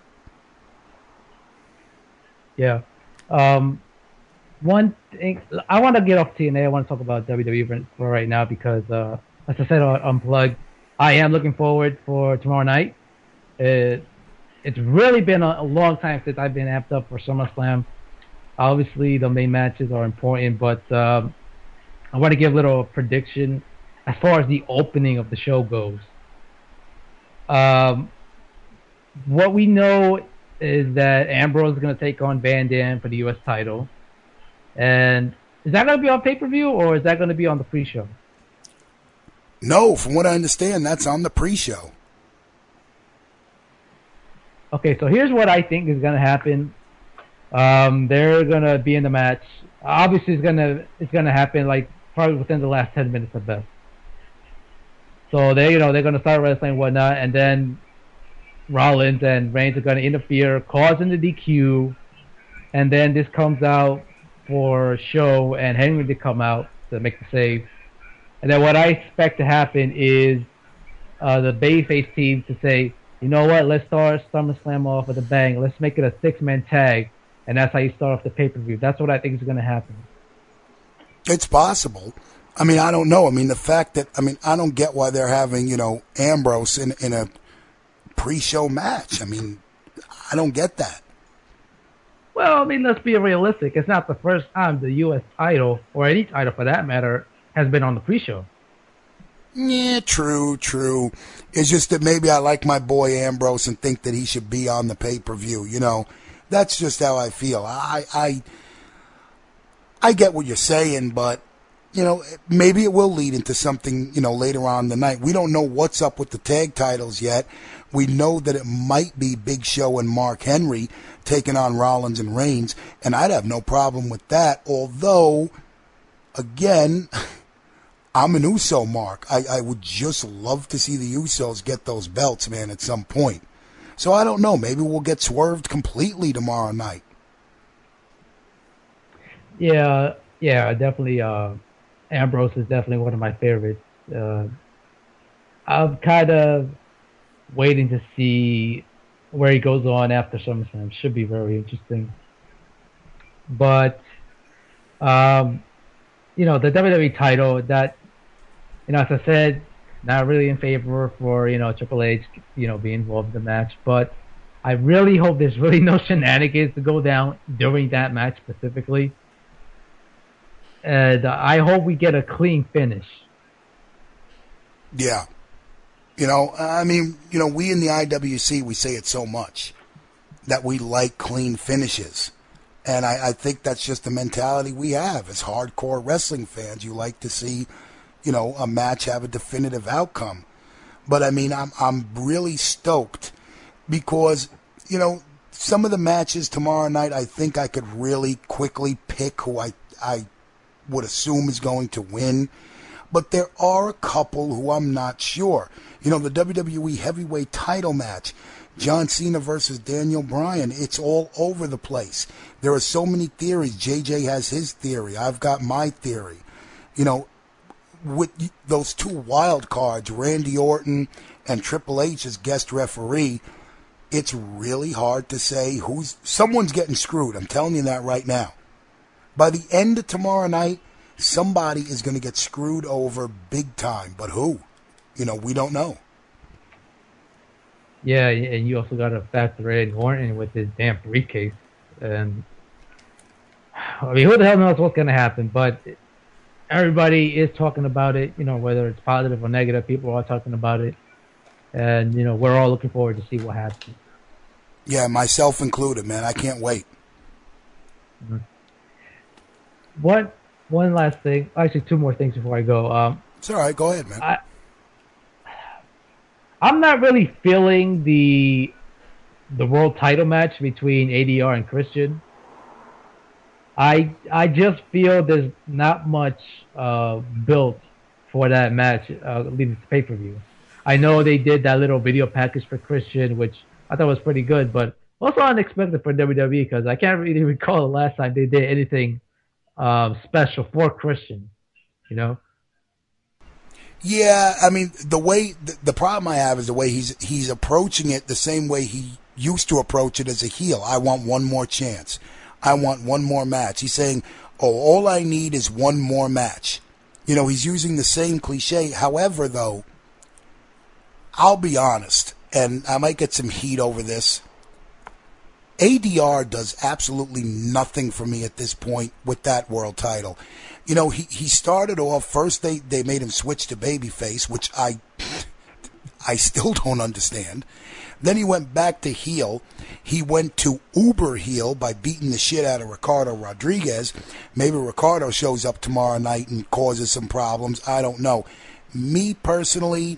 Yeah. One thing I want to get off TNA. I want to talk about WWE for right now because, as I said on Unplugged, I am looking forward for tomorrow night. It's really been a long time since I've been amped up for SummerSlam. Obviously, the main matches are important, but I want to give a little prediction as far as the opening of the show goes. What we know is that Ambrose is going to take on Van Dam for the U.S. title. And is that going to be on pay-per-view, or is that going to be on the pre-show? No, from what I understand, that's on the pre-show. Okay, so here's what I think is going to happen. They're going to be in the match. Obviously, it's going to happen like probably within the last 10 minutes at best. So they're going to start wrestling and whatnot, and then Rollins and Reigns are going to interfere, causing the DQ, and then this comes out for show, and Henry to come out to make the save. And then what I expect to happen is the babyface team to say, you know what, let's start SummerSlam off with a bang. Let's make it a 6-man tag, and that's how you start off the pay-per-view. That's what I think is going to happen. It's possible. I mean, I don't know. I mean, the fact that, I don't get why they're having, Ambrose in a pre-show match. I mean, I don't get that. Well, I mean, let's be realistic. It's not the first time the U.S. title, or any title for that matter, has been on the pre-show. Yeah, true. It's just that maybe I like my boy Ambrose and think that he should be on the pay-per-view. You know, that's just how I feel. I get what you're saying, but, you know, maybe it will lead into something, you know, later on in the night. We don't know what's up with the tag titles yet. We know that it might be Big Show and Mark Henry taking on Rollins and Reigns, and I'd have no problem with that, although, again, I'm an Uso, Mark. I would just love to see the Usos get those belts, man, at some point. So I don't know. Maybe we'll get swerved completely tomorrow night. Yeah, definitely. Ambrose is definitely one of my favorites. I'm kind of waiting to see where he goes on after SummerSlam. Should be very interesting. But, you know, the WWE title, that, you know, as I said, not really in favor for, you know, Triple H, you know, being involved in the match. But I really hope there's really no shenanigans to go down during that match specifically. And I hope we get a clean finish. Yeah. You know, I mean, you know, we in the IWC, we say it so much that we like clean finishes. And I think that's just the mentality we have as hardcore wrestling fans. You like to see, you know, a match have a definitive outcome. But, I mean, I'm really stoked because, you know, some of the matches tomorrow night, I think I could really quickly pick who I would assume is going to win. But there are a couple who I'm not sure. You know, the WWE Heavyweight title match, John Cena versus Daniel Bryan, it's all over the place. There are so many theories. JJ has his theory. I've got my theory. You know, with those two wild cards, Randy Orton and Triple H as guest referee, it's really hard to say someone's getting screwed. I'm telling you that right now. By the end of tomorrow night, somebody is going to get screwed over big time. But who? You know, we don't know. Yeah, and you also got to factor in Orton with his damn briefcase. And I mean, who the hell knows what's going to happen? But everybody is talking about it, you know, whether it's positive or negative. People are talking about it. And, you know, we're all looking forward to see what happens. Yeah, myself included, man. I can't wait. Mm-hmm. One last thing. Actually, two more things before I go. It's all right. Go ahead, man. I'm not really feeling the world title match between ADR and Christian. I just feel there's not much built for that match leading to pay-per-view. I know they did that little video package for Christian, which I thought was pretty good, but also unexpected for WWE because I can't really recall the last time they did anything special for Christian, you know? Yeah, I mean, the problem I have is the way he's approaching it the same way he used to approach it as a heel. I want one more chance. I want one more match. He's saying, all I need is one more match. You know, he's using the same cliche. However, though, I'll be honest, and I might get some heat over this. ADR does absolutely nothing for me at this point with that world title. You know, he started off, first they made him switch to babyface, which I still don't understand. Then he went back to heel. He went to uber heel by beating the shit out of Ricardo Rodriguez. Maybe Ricardo shows up tomorrow night and causes some problems. I don't know. Me personally,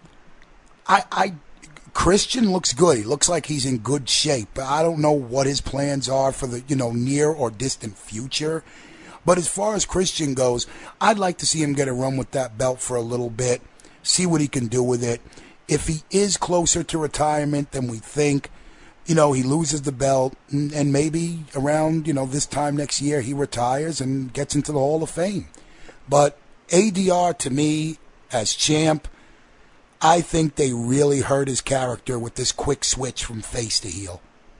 Christian looks good. He looks like he's in good shape. But I don't know what his plans are for the, you know, near or distant future. But as far as Christian goes, I'd like to see him get a run with that belt for a little bit, see what he can do with it. If he is closer to retirement than we think, you know, he loses the belt, and maybe around, you know, this time next year he retires and gets into the Hall of Fame. But ADR, to me, as champ, I think they really hurt his character with this quick switch from face to heel.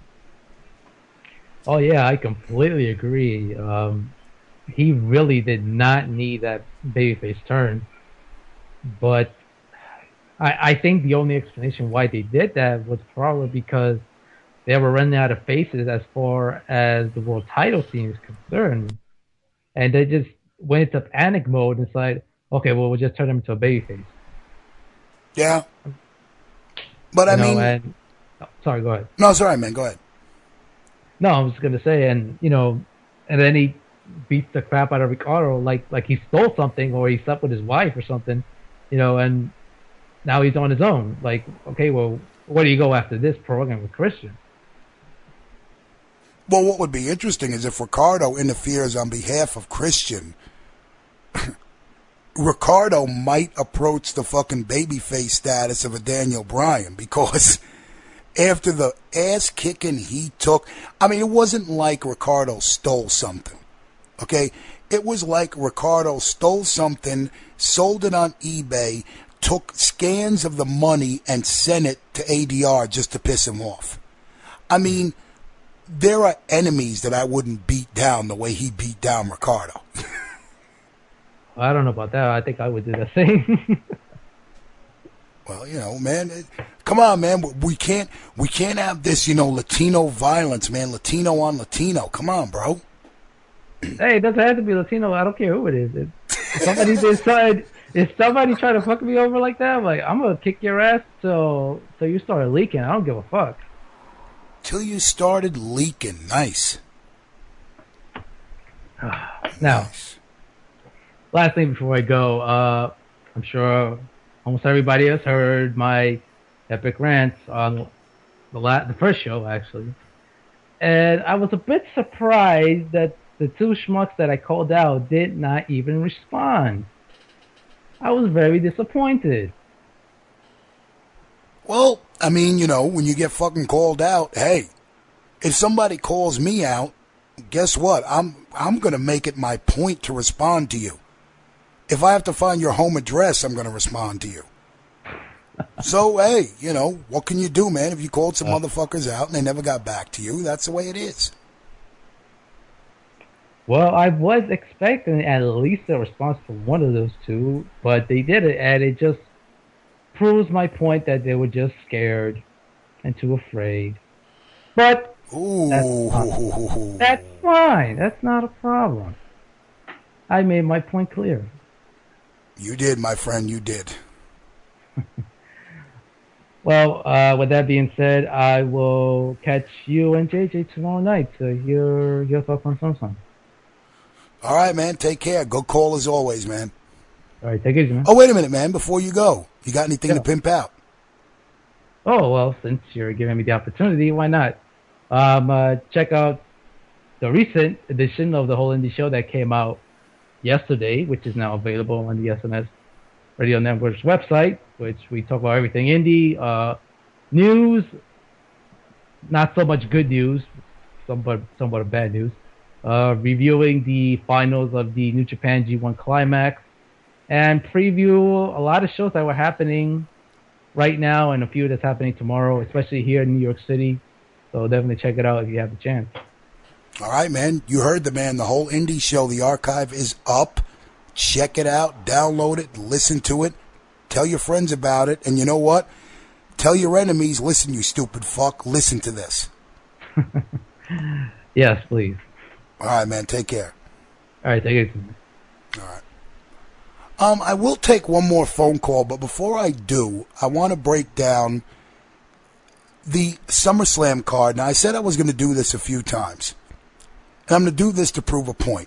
Oh, yeah, I completely agree. He really did not need that babyface turn. But I think the only explanation why they did that was probably because they were running out of faces as far as the world title scene is concerned. And they just went into panic mode and said, okay, well, we'll just turn him into a babyface. Yeah. But I mean... And, sorry, go ahead. No, it's all right, man. Go ahead. No, I was going to say, and then he beats the crap out of Ricardo like he stole something or he slept with his wife or something, and now he's on his own. Like, okay, well, where do you go after this program with Christian? Well, what would be interesting is if Ricardo interferes on behalf of Christian, Ricardo might approach the fucking babyface status of a Daniel Bryan, because after the ass kicking he took, I mean, it wasn't like Ricardo stole something, okay? It was like Ricardo stole something, sold it on eBay, took scans of the money and sent it to ADR just to piss him off. I mean, there are enemies that I wouldn't beat down the way he beat down Ricardo. I don't know about that. I think I would do the same. Well, man, come on, man. We can't have this, Latino violence, man. Latino on Latino. Come on, bro. Hey, it doesn't have to be Latino. I don't care who it is. If somebody try to fuck me over like that, I'm like, I'm gonna kick your ass till you start leaking. I don't give a fuck. Till you started leaking. Nice. Now, last thing before I go, I'm sure almost everybody has heard my epic rants on the first show, actually. And I was a bit surprised that the two schmucks that I called out did not even respond. I was very disappointed. Well, I mean, when you get fucking called out, hey, if somebody calls me out, guess what? I'm going to make it my point to respond to you. If I have to find your home address, I'm going to respond to you. So, hey, what can you do, man? If you called some motherfuckers out and they never got back to you, that's the way it is. Well, I was expecting at least a response from one of those two, but they did it, and it just proves my point that they were just scared and too afraid. But that's fine. That's not a problem. I made my point clear. You did, my friend. You did. Well, with that being said, I will catch you and JJ tomorrow night to hear your thoughts on SummerSlam. All right, man. Take care. Go call as always, man. All right, take it easy, man. Oh, wait a minute, man. Before you go, you got anything to pimp out? Oh, well, since you're giving me the opportunity, why not? Check out the recent edition of the Whole Indie Show that came out yesterday, which is now available on the SNS Radio Network's website, which we talk about everything indie, news, not so much good news, somewhat of bad news, reviewing the finals of the New Japan G1 Climax, and preview a lot of shows that were happening right now and a few that's happening tomorrow, especially here in New York City. So definitely check it out if you have the chance. All right, man. You heard the man. The Whole Indie Show, the archive is up. Check it out. Download it. Listen to it. Tell your friends about it. And you know what? Tell your enemies, listen, you stupid fuck. Listen to this. Yes, please. All right, man. Take care. All right, take it. All right. I will take one more phone call, but before I do, I want to break down the SummerSlam card. Now, I said I was going to do this a few times, and I'm going to do this to prove a point.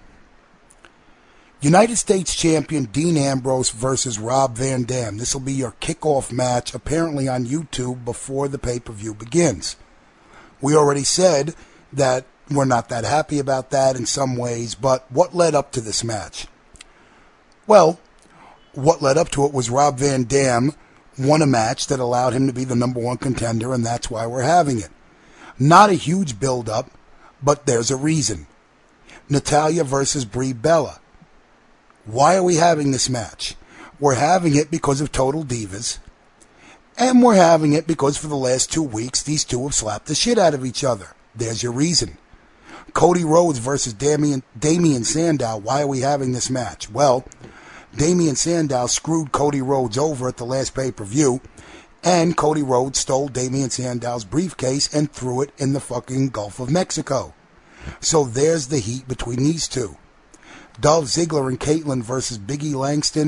United States Champion Dean Ambrose versus Rob Van Dam. This will be your kickoff match, apparently on YouTube, before the pay-per-view begins. We already said that we're not that happy about that in some ways, but what led up to this match? Well, what led up to it was Rob Van Dam won a match that allowed him to be the number one contender, and that's why we're having it. Not a huge build-up, but there's a reason. Natalya versus Brie Bella. Why are we having this match? We're having it because of Total Divas, and we're having it because for the last 2 weeks, these two have slapped the shit out of each other. There's your reason. Cody Rhodes versus Damien Sandow. Why are we having this match? Well, Damien Sandow screwed Cody Rhodes over at the last pay-per-view, and Cody Rhodes stole Damien Sandow's briefcase and threw it in the fucking Gulf of Mexico. So there's the heat between these two. Dolph Ziggler and Caitlyn versus Big E Langston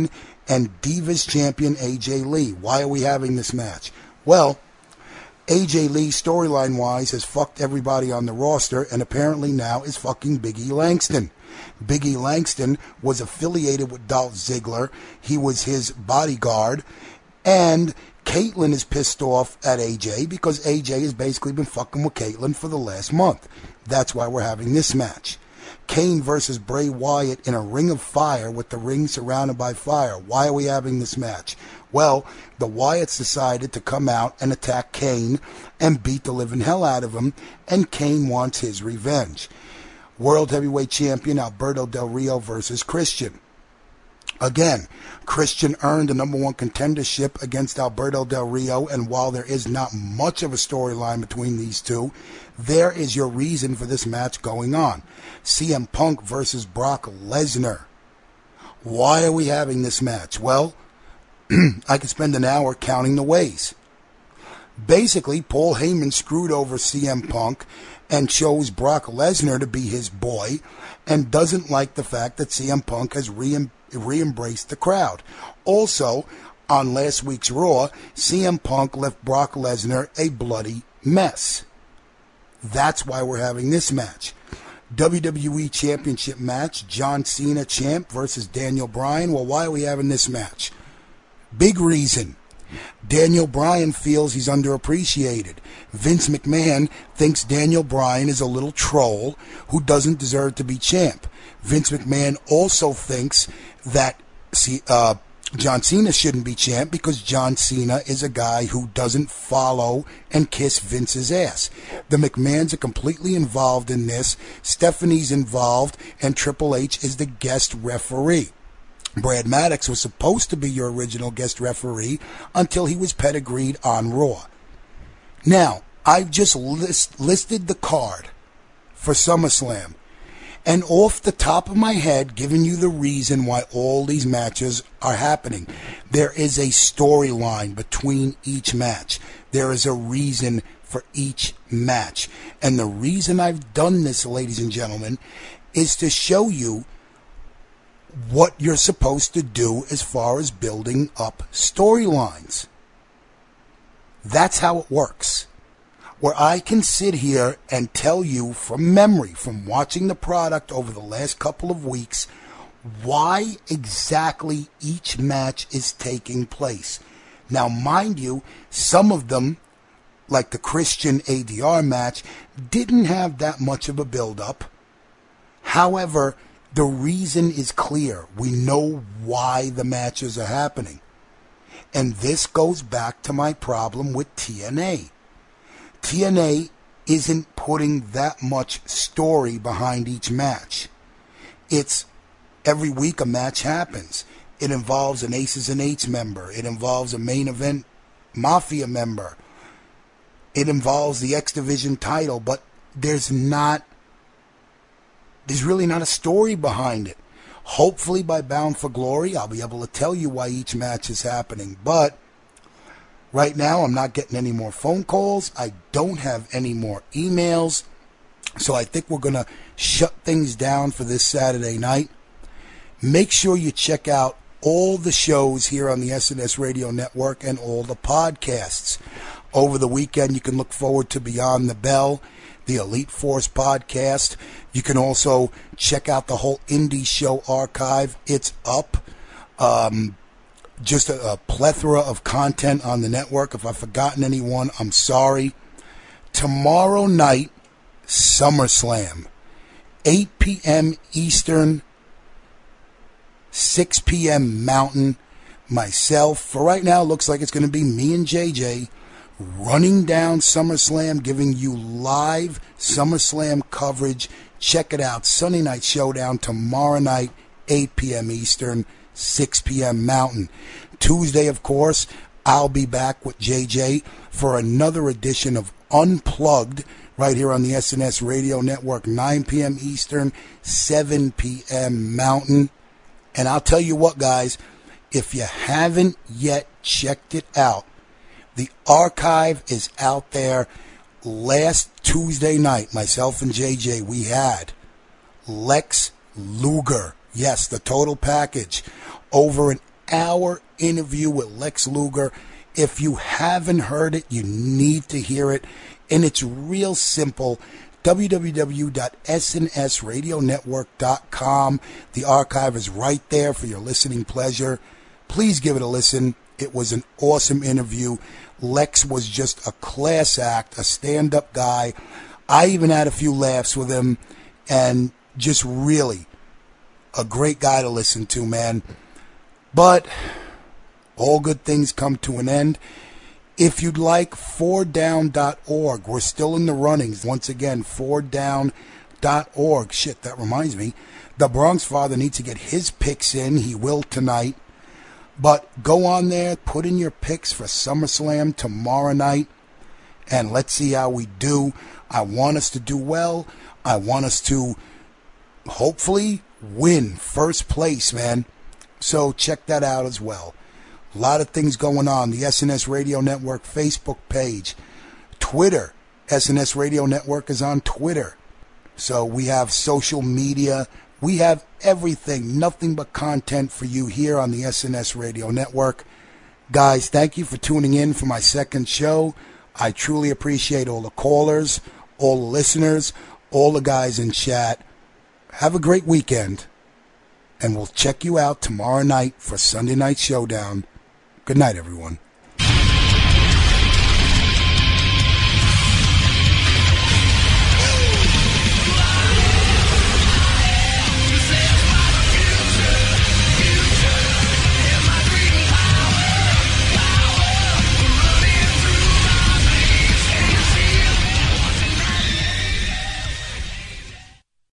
and Divas champion AJ Lee. Why are we having this match? Well, AJ Lee, storyline-wise, has fucked everybody on the roster and apparently now is fucking Big E Langston. Big E Langston was affiliated with Dolph Ziggler. He was his bodyguard. And Caitlyn is pissed off at AJ because AJ has basically been fucking with Caitlyn for the last month. That's why we're having this match. Kane versus Bray Wyatt in a ring of fire with the ring surrounded by fire. Why are we having this match? Well, the Wyatts decided to come out and attack Kane and beat the living hell out of him, and Kane wants his revenge. World Heavyweight Champion Alberto Del Rio versus Christian. Again, Christian earned the number one contendership against Alberto Del Rio, and while there is not much of a storyline between these two, there is your reason for this match going on. CM Punk versus Brock Lesnar. Why are we having this match? Well, I could spend an hour counting the ways. Basically, Paul Heyman screwed over CM Punk and chose Brock Lesnar to be his boy and doesn't like the fact that CM Punk has re-embraced the crowd. Also, on last week's Raw, CM Punk left Brock Lesnar a bloody mess. That's why we're having this match. WWE Championship match, John Cena champ versus Daniel Bryan. Well, why are we having this match? Big reason. Daniel Bryan feels he's underappreciated. Vince McMahon thinks Daniel Bryan is a little troll who doesn't deserve to be champ. Vince McMahon also thinks that John Cena shouldn't be champ because John Cena is a guy who doesn't follow and kiss Vince's ass. The McMahons are completely involved in this. Stephanie's involved, and Triple H is the guest referee. Brad Maddox was supposed to be your original guest referee until he was pedigreed on Raw. Now, I've just listed the card for SummerSlam, and off the top of my head, giving you the reason why all these matches are happening. There is a storyline between each match. There is a reason for each match. And the reason I've done this, ladies and gentlemen, is to show you what you're supposed to do as far as building up storylines. That's how it works. Where I can sit here and tell you from memory, from watching the product over the last couple of weeks, why exactly each match is taking place. Now, mind you, some of them, like the Christian ADR match, didn't have that much of a build-up. However, the reason is clear. We know why the matches are happening. And this goes back to my problem with TNA. TNA isn't putting that much story behind each match. It's every week a match happens. It involves an Aces and Eights member. It involves a main event Mafia member. It involves the X Division title, but there's really not a story behind it. Hopefully by Bound for Glory, I'll be able to tell you why each match is happening. But right now, I'm not getting any more phone calls. I don't have any more emails. So I think we're going to shut things down for this Saturday night. Make sure you check out all the shows here on the SNS Radio Network and all the podcasts. Over the weekend, you can look forward to Beyond the Bell, the Elite Force podcast. You can also check out the whole Indie Show archive. It's up. Just a plethora of content on the network. If I've forgotten anyone, I'm sorry. Tomorrow night, SummerSlam. 8 p.m. Eastern, 6 p.m. Mountain. Myself, for right now, looks like it's going to be me and JJ running down SummerSlam, giving you live SummerSlam coverage. Check it out. Sunday Night Showdown tomorrow night, 8 p.m. Eastern, 6 p.m. Mountain. Tuesday, of course, I'll be back with JJ for another edition of Unplugged right here on the SNS Radio Network, 9 p.m. Eastern, 7 p.m. Mountain. And I'll tell you what, guys, if you haven't yet checked it out, the archive is out there. Last Tuesday night, myself and JJ, we had Lex Luger. Yes, the total package. Over an hour interview with Lex Luger. If you haven't heard it, you need to hear it. And it's real simple. www.snsradionetwork.com. The archive is right there for your listening pleasure. Please give it a listen. It was an awesome interview. Lex was just a class act, a stand-up guy. I even had a few laughs with him, and just really a great guy to listen to, man. But all good things come to an end. If you'd like, 4down.org. We're still in the runnings. Once again, 4down.org. Shit, that reminds me. The Bronx Father needs to get his picks in. He will tonight. But go on there, put in your picks for SummerSlam tomorrow night, and let's see how we do. I want us to do well. I want us to hopefully win first place, man. So check that out as well. A lot of things going on. The SNS Radio Network Facebook page. Twitter. SNS Radio Network is on Twitter. So we have social media. We have everything. Nothing but content for you here on the SNS Radio Network. Guys, thank you for tuning in for my second show. I truly appreciate all the callers, all the listeners, all the guys in chat. Have a great weekend. And we'll check you out tomorrow night for Sunday Night Showdown. Good night, everyone.